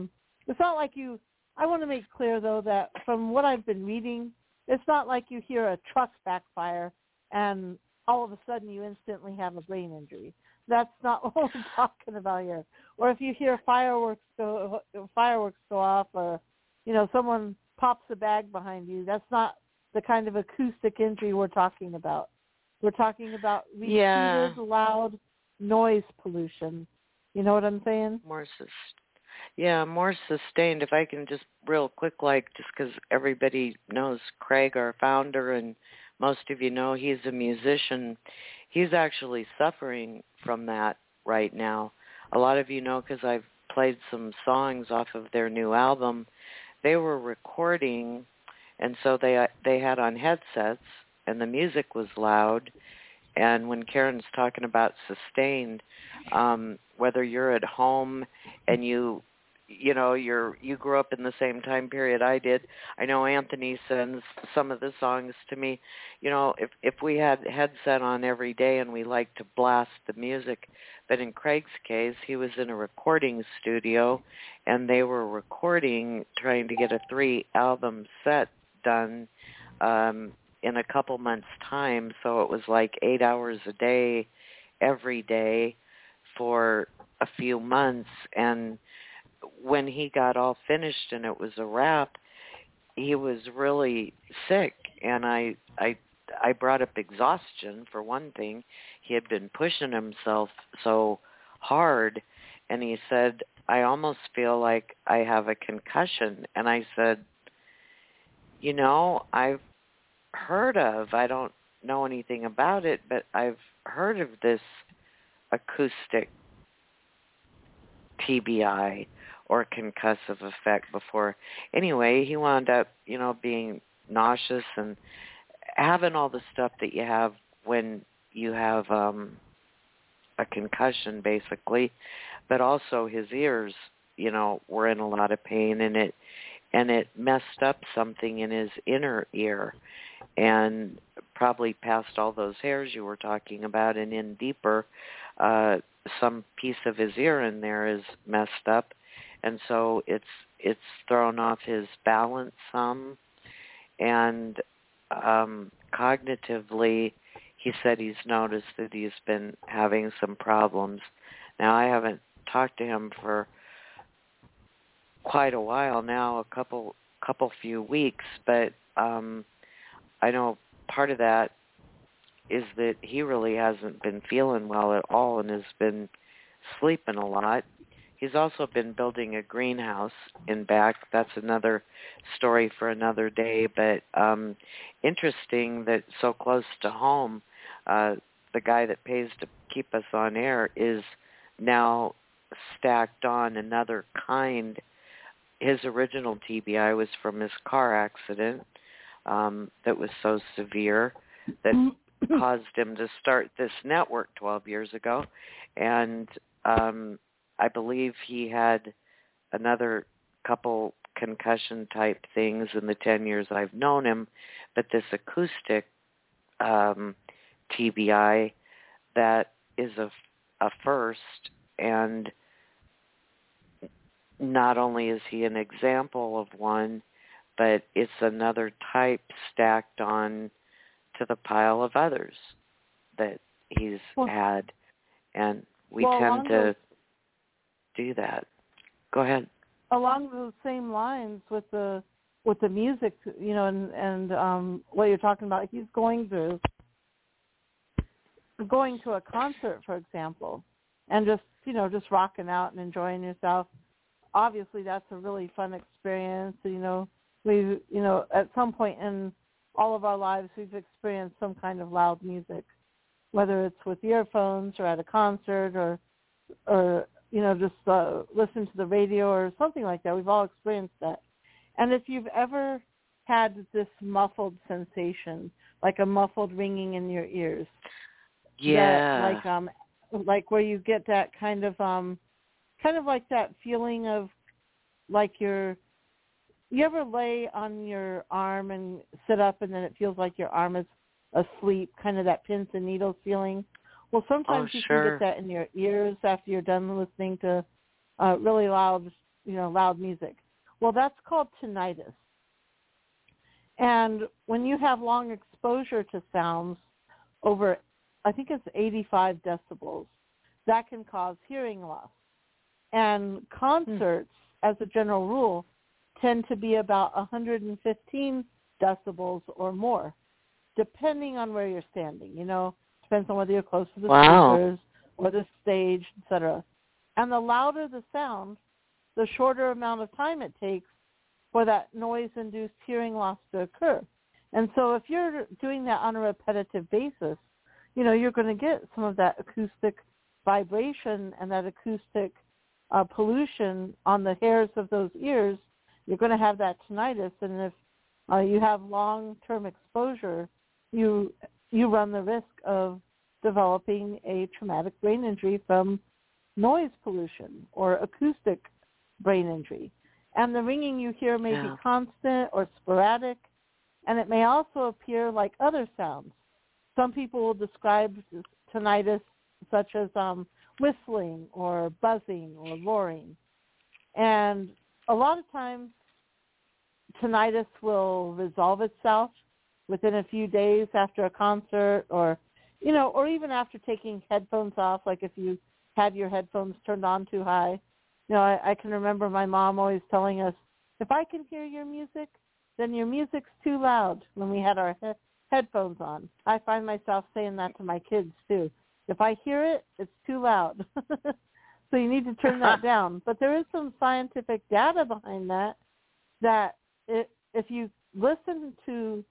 you, I want to make clear, though, that from what I've been reading, it's not like you hear a truck backfire and all of a sudden you instantly have a brain injury. That's not what we're talking about here. Or if you hear fireworks go off, or someone pops a bag behind you, that's not the kind of acoustic injury we're talking about. We're talking about repeated loud noise pollution. You know what I'm saying? More sustained. If I can just real quick, just because everybody knows Craig, our founder, and most of you know he's a musician. He's actually suffering from that right now. A lot of you know because I've played some songs off of their new album. They were recording, and so they had on headsets, and the music was loud. And when Karen's talking about sustained, whether you're at home and you grew up in the same time period I did. I know Anthony sends some of the songs to me. If we had headset on every day and we like to blast the music, but in Craig's case, he was in a recording studio and they were recording, trying to get a 3-album set done in a couple months' time. So it was like 8 hours a day, every day for a few months. And when he got all finished and it was a wrap, he was really sick. And I brought up exhaustion for one thing. He had been pushing himself so hard, and he said, I almost feel like I have a concussion. And I said, I've heard of, I don't know anything about it, but I've heard of this acoustic TBI or concussive effect before. Anyway, he wound up, being nauseous and having all the stuff that you have when you have a concussion, basically. But also his ears, were in a lot of pain, and it messed up something in his inner ear and probably past all those hairs you were talking about and in deeper. Some piece of his ear in there is messed up, and so it's thrown off his balance some. And cognitively, he said he's noticed that he's been having some problems. Now, I haven't talked to him for quite a while now, a couple few weeks, but I know part of that is that he really hasn't been feeling well at all and has been sleeping a lot. He's also been building a greenhouse in back. That's another story for another day, but interesting that so close to home, the guy that pays to keep us on air is now stacked on another kind. His original TBI was from his car accident that was so severe that caused him to start this network 12 years ago. And I believe he had another couple concussion-type things in the 10 years I've known him. But this acoustic TBI, that is a first, and not only is he an example of one, but it's another type stacked on to the pile of others that he's had, and we tend to do that. Go ahead. Along those same lines with the music, and what you're talking about, he's going to a concert, for example, and just rocking out and enjoying yourself. Obviously, that's a really fun experience. We at some point in all of our lives, we've experienced some kind of loud music, whether it's with earphones or at a concert or just listen to the radio or something like that. We've all experienced that. And if you've ever had this muffled sensation, like a muffled ringing in your ears, yeah, that, like where you get that kind of like that feeling of like you ever lay on your arm and sit up and then it feels like your arm is asleep, kind of that pins and needles feeling. Well, sometimes you can get that in your ears after you're done listening to really loud music. Well, that's called tinnitus. And when you have long exposure to sounds over, I think it's 85 decibels, that can cause hearing loss. And concerts, as a general rule, tend to be about 115 decibels or more, depending on where you're standing. Depends on whether you're close to the speakers or the stage, etc. And the louder the sound, the shorter amount of time it takes for that noise-induced hearing loss to occur. And so if you're doing that on a repetitive basis, you're going to get some of that acoustic vibration and that acoustic pollution on the hairs of those ears. You're going to have that tinnitus, and if you have long-term exposure, you run the risk of developing a traumatic brain injury from noise pollution or acoustic brain injury. And the ringing you hear may be constant or sporadic, and it may also appear like other sounds. Some people will describe tinnitus such as whistling or buzzing or roaring. And a lot of times tinnitus will resolve itself within a few days after a concert or even after taking headphones off, like if you had your headphones turned on too high. I can remember my mom always telling us, if I can hear your music, then your music's too loud when we had our headphones on. I find myself saying that to my kids, too. If I hear it, it's too loud. So you need to turn that down. But there is some scientific data behind that if you listen to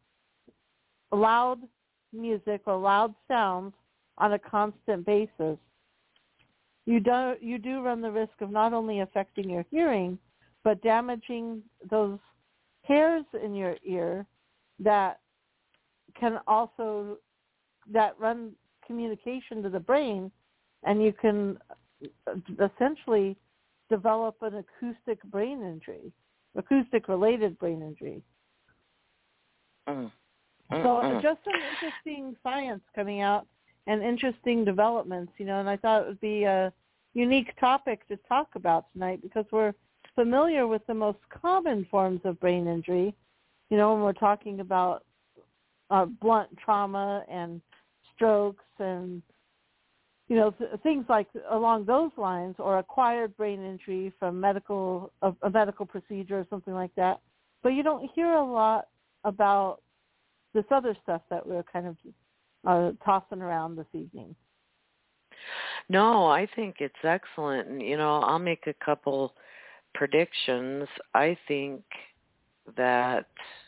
loud music or loud sounds on a constant basis, you do run the risk of not only affecting your hearing, but damaging those hairs in your ear that run communication to the brain, and you can essentially develop an acoustic-related brain injury. So just some interesting science coming out and interesting developments, and I thought it would be a unique topic to talk about tonight because we're familiar with the most common forms of brain injury, when we're talking about blunt trauma and strokes and, things like along those lines, or acquired brain injury from a medical procedure or something like that. But you don't hear a lot about this other stuff that we're kind of tossing around this evening. No, I think it's excellent. And, I'll make a couple predictions. I think that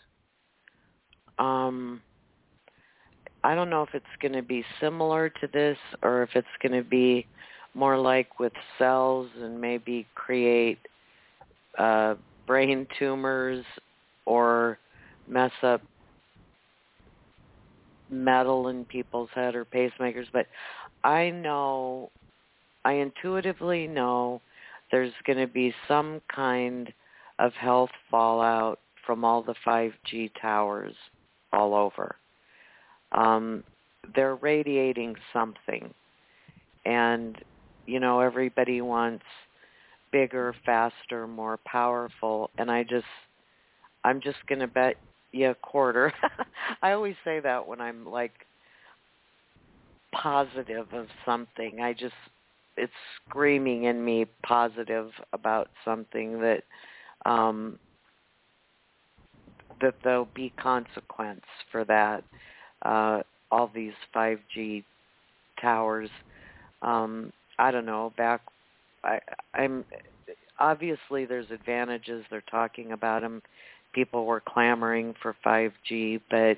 I don't know if it's going to be similar to this or if it's going to be more like with cells and maybe create brain tumors or mess up metal in people's head or pacemakers. But I intuitively know there's going to be some kind of health fallout from all the 5G towers all over. They're radiating something. And, everybody wants bigger, faster, more powerful. And I'm just going to bet you a quarter. I always say that when I'm like positive of something. It's screaming in me positive about something that there'll be consequence for that. All these 5G towers. I don't know. I'm obviously there's advantages. They're talking about them. People were clamoring for 5G, but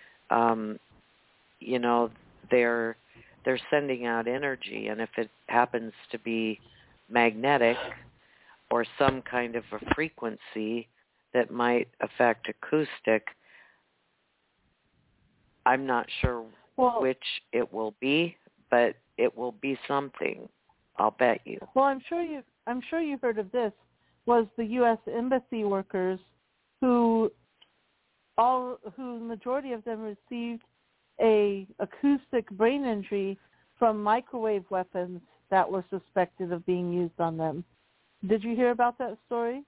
they're sending out energy, and if it happens to be magnetic or some kind of a frequency that might affect acoustic, I'm not sure which it will be, but it will be something. I'll bet you. Well, I'm sure you heard of this. Was the U.S. embassy workers who majority of them received a acoustic brain injury from microwave weapons that were suspected of being used on them. Did you hear about that story?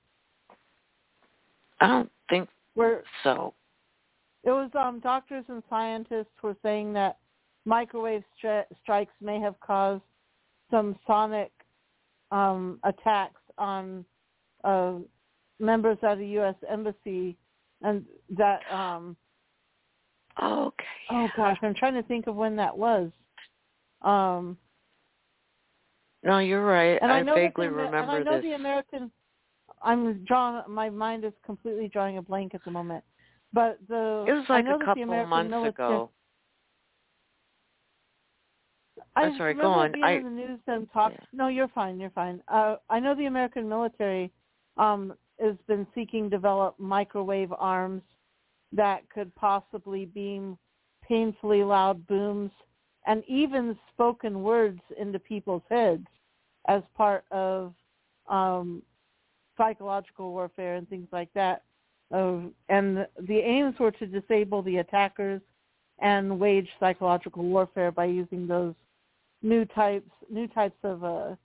I don't think so. It was doctors and scientists were saying that microwave strikes may have caused some sonic attacks on members at a U.S. embassy, and that. Okay. Oh gosh, I'm trying to think of when that was. No, you're right. And I vaguely remember and I know this. The American. My mind is completely drawing a blank at the moment. But it was like a couple months ago. I'm sorry, go on. Being in the news and talk. Yeah. No, you're fine. You're fine. I know the American military has been seeking to develop microwave arms that could possibly beam painfully loud booms and even spoken words into people's heads as part of psychological warfare and things like that. And the aims were to disable the attackers and wage psychological warfare by using those new types of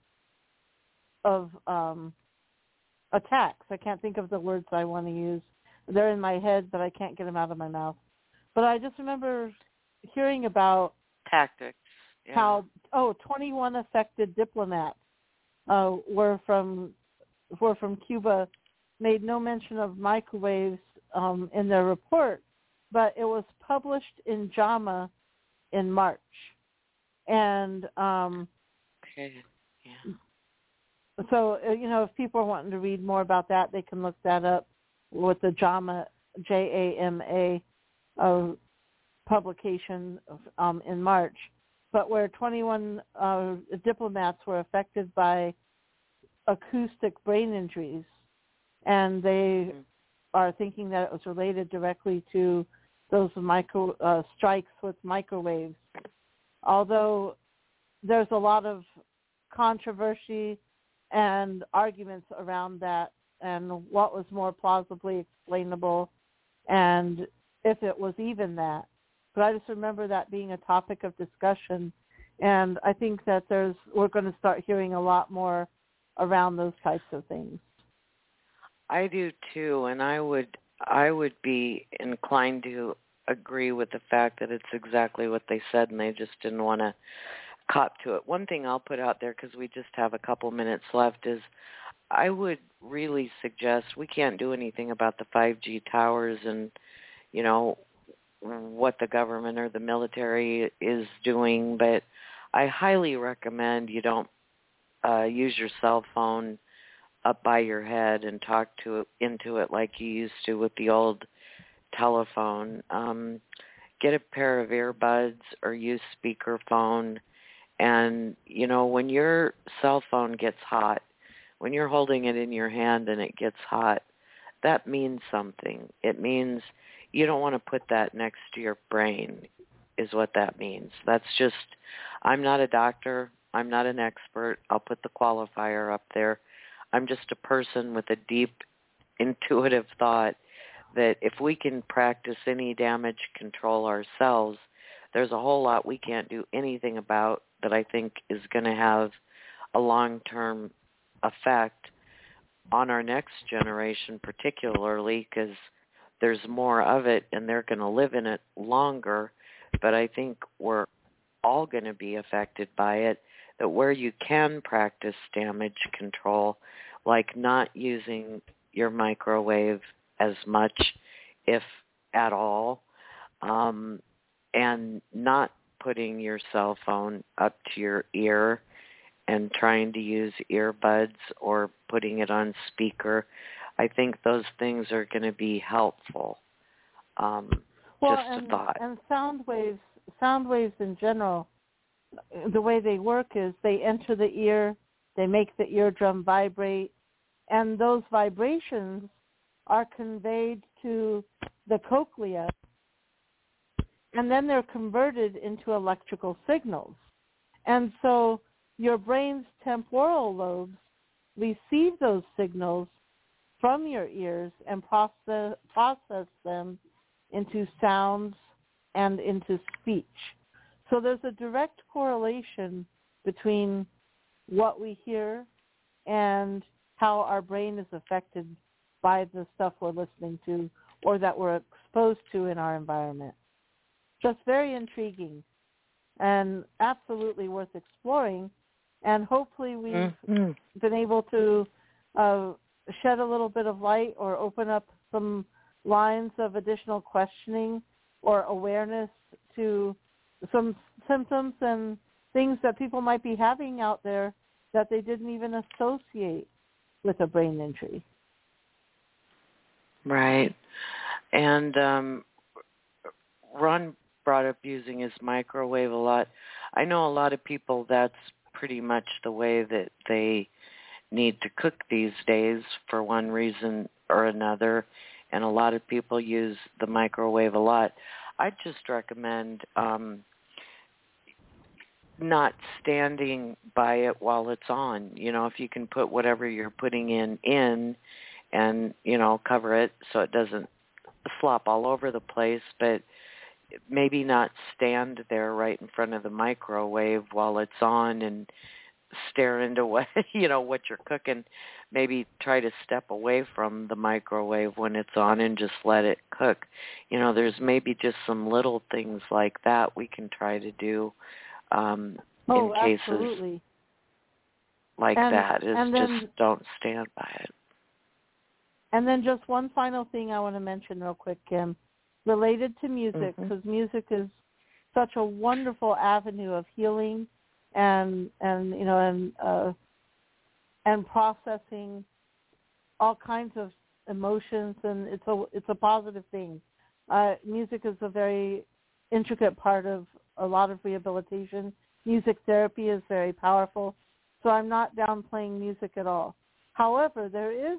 attacks. I can't think of the words I want to use. They're in my head, but I can't get them out of my mouth. But I just remember hearing about tactics. Yeah. How 21 affected diplomats were from Cuba, made no mention of microwaves in their report, but it was published in JAMA in March. And okay. Yeah. So, if people are wanting to read more about that, they can look that up with the JAMA, JAMA publication in March. But where 21 diplomats were affected by acoustic brain injuries, and they are thinking that it was related directly to those strikes with microwaves. Although there's a lot of controversy and arguments around that and what was more plausibly explainable and if it was even that. But I just remember that being a topic of discussion, and I think that we're going to start hearing a lot more around those types of things. I do too, and I would be inclined to agree with the fact that it's exactly what they said, and they just didn't want to cop to it. One thing I'll put out there, because we just have a couple minutes left, is I would really suggest we can't do anything about the 5G towers and, what the government or the military is doing, but I highly recommend you don't use your cell phone up by your head and talk into it like you used to with the old telephone. Get a pair of earbuds or use speakerphone. And, when your cell phone gets hot, when you're holding it in your hand and it gets hot, that means something. It means you don't want to put that next to your brain is what that means. That's just, I'm not a doctor. I'm not an expert. I'll put the qualifier up there. I'm just a person with a deep, intuitive thought that if we can practice any damage control ourselves, there's a whole lot we can't do anything about that I think is going to have a long-term effect on our next generation, particularly because there's more of it and they're going to live in it longer. But I think we're all going to be affected by it, that where you can practice damage control, like not using your microwave as much, if at all, and not putting your cell phone up to your ear and trying to use earbuds or putting it on speaker. I think those things are going to be helpful. Just a thought. And sound waves in general, the way they work is they enter the ear, they make the eardrum vibrate, and those vibrations are conveyed to the cochlea, and then they're converted into electrical signals. And so your brain's temporal lobes receive those signals from your ears and process them into sounds and into speech. So there's a direct correlation between what we hear and how our brain is affected by the stuff we're listening to or that we're exposed to in our environment. Just very intriguing and absolutely worth exploring. And hopefully we've been able to shed a little bit of light or open up some lines of additional questioning or awareness to some symptoms and things that people might be having out there that they didn't even associate with a brain injury. Right. And Ron brought up using his microwave a lot. I know a lot of people, that's pretty much the way that they need to cook these days for one reason or another, and a lot of people use the microwave a lot. I'd just recommend not standing by it while it's on. You know, if you can put whatever you're putting in and, you know, cover it so it doesn't flop all over the place, but maybe not stand there right in front of the microwave while it's on and stare into what, you know, what you're cooking. Maybe try to step away from the microwave when it's on and just let it cook. You know, there's maybe just some little things like that we can try to do in cases absolutely. like that. Is just don't stand by it. And then just one final thing I want to mention real quick, Kim, related to music, because music is such a wonderful avenue of healing and you know and processing all kinds of emotions, and it's a positive thing. Music is a very intricate part of a lot of rehabilitation. Music therapy is very powerful, so I'm not downplaying music at all. However, there is,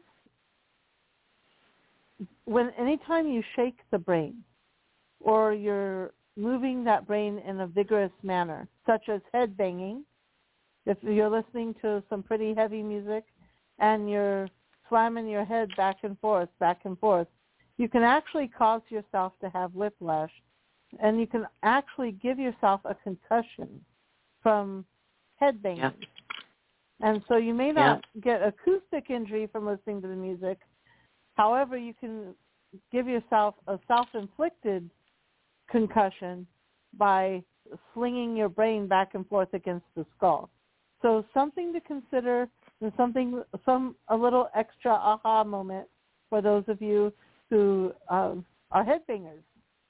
anytime you shake the brain or you're moving that brain in a vigorous manner, such as head banging, if you're listening to some pretty heavy music and you're slamming your head back and forth, you can actually cause yourself to have whiplash, and you can actually give yourself a concussion from head banging. Yeah. And so you may not get acoustic injury from listening to the music. However, you can give yourself a self-inflicted concussion by slinging your brain back and forth against the skull. So something to consider, and a little extra aha moment for those of you who are headbangers.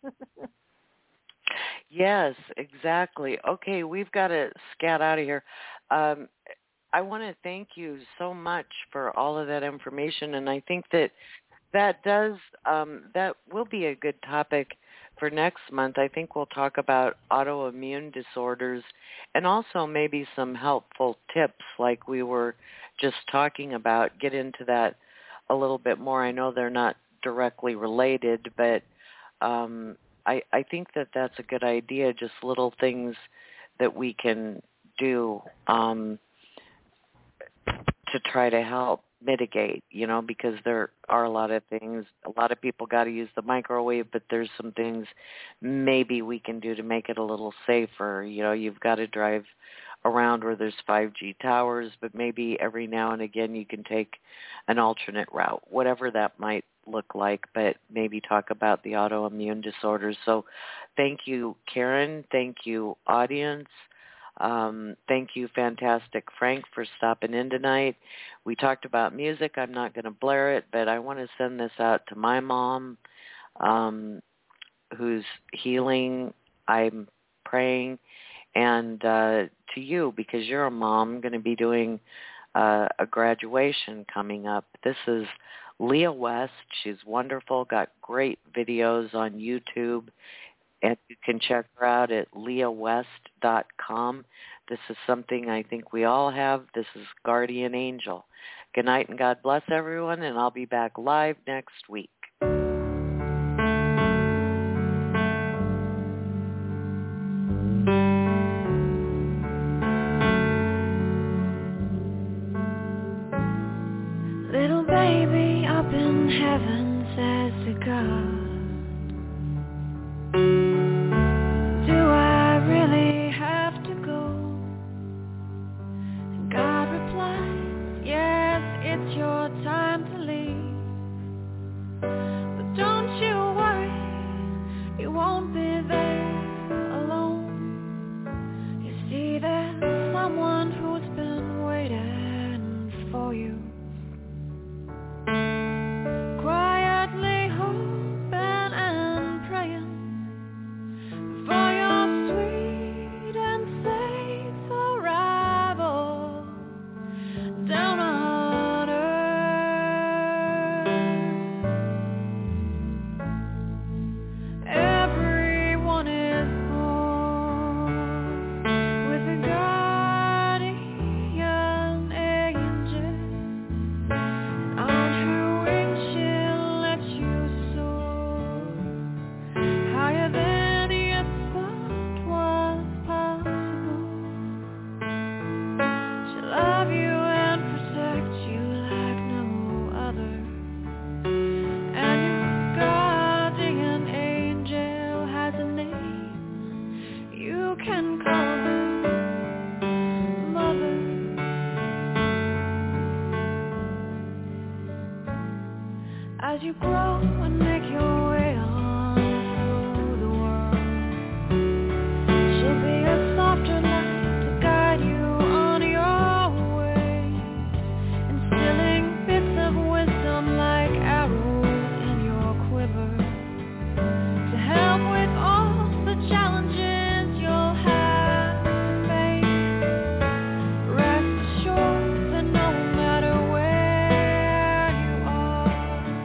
Yes, exactly. Okay, we've got to scat out of here. I want to thank you so much for all of that information, and I think that will be a good topic for next month. I think we'll talk about autoimmune disorders and also maybe some helpful tips like we were just talking about. Get into that a little bit more. I know they're not directly related, but I think that's a good idea, just little things that we can do to try to help mitigate, you know, because there are a lot of things. A lot of people got to use the microwave, but there's some things maybe we can do to make it a little safer. You know, you've got to drive around where there's 5G towers, but maybe every now and again you can take an alternate route, whatever that might look like, but maybe talk about the autoimmune disorders. So thank you, Karen. Thank you, audience. Thank you, Fantastic Frank, for stopping in tonight. We talked about music. I'm not going to blare it, but I want to send this out to my mom, who's healing. I'm praying. And to you, because you're a mom, I'm going to be doing a graduation coming up. This is Leah West. She's wonderful, got great videos on YouTube. And you can check her out at leahwest.com. This is something I think we all have. This is Guardian Angel. Good night and God bless everyone, and I'll be back live next week. you grow and make your way on through the world, she'll be a softer light to guide you on your way, instilling bits of wisdom like arrows in your quiver to help with all the challenges you'll have to face. Rest assured that no matter where you are,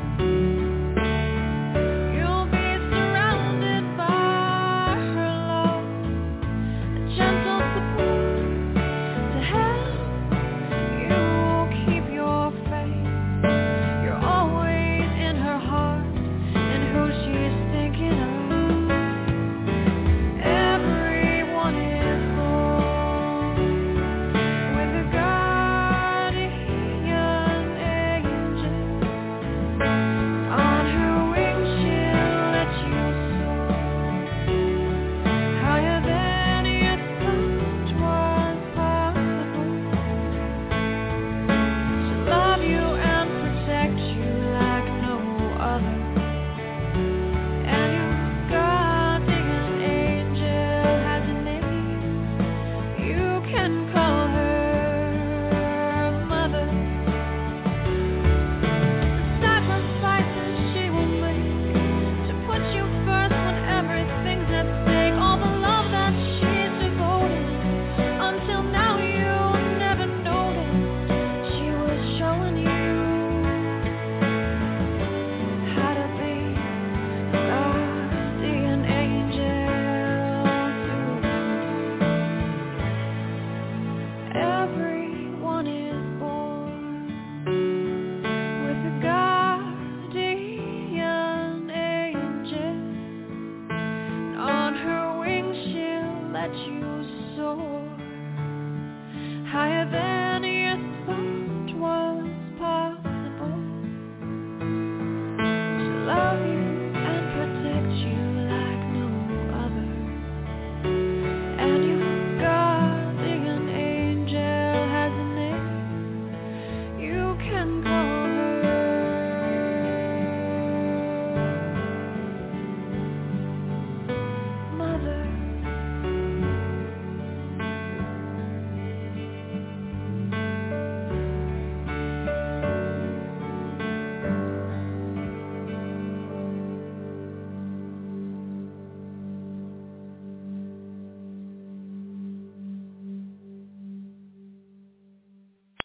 you'll be surrounded by her love, a gentle support to help you keep your faith. You're always in her heart and who she's thinking of. Everyone is born with a guardian angel. On her wings she'll let you soar higher than you thought was possible. She'll love you and protect you like no other. And your guardian angel has a name. You can call her Mother. The sacrifices she will make to put you first when everything's at stake. All the love that she's devoted. Until now you never noticed. She was showing you how to be a guardian angel too. Everyone is born with a guardian angel. On her wings she'll let you soar higher than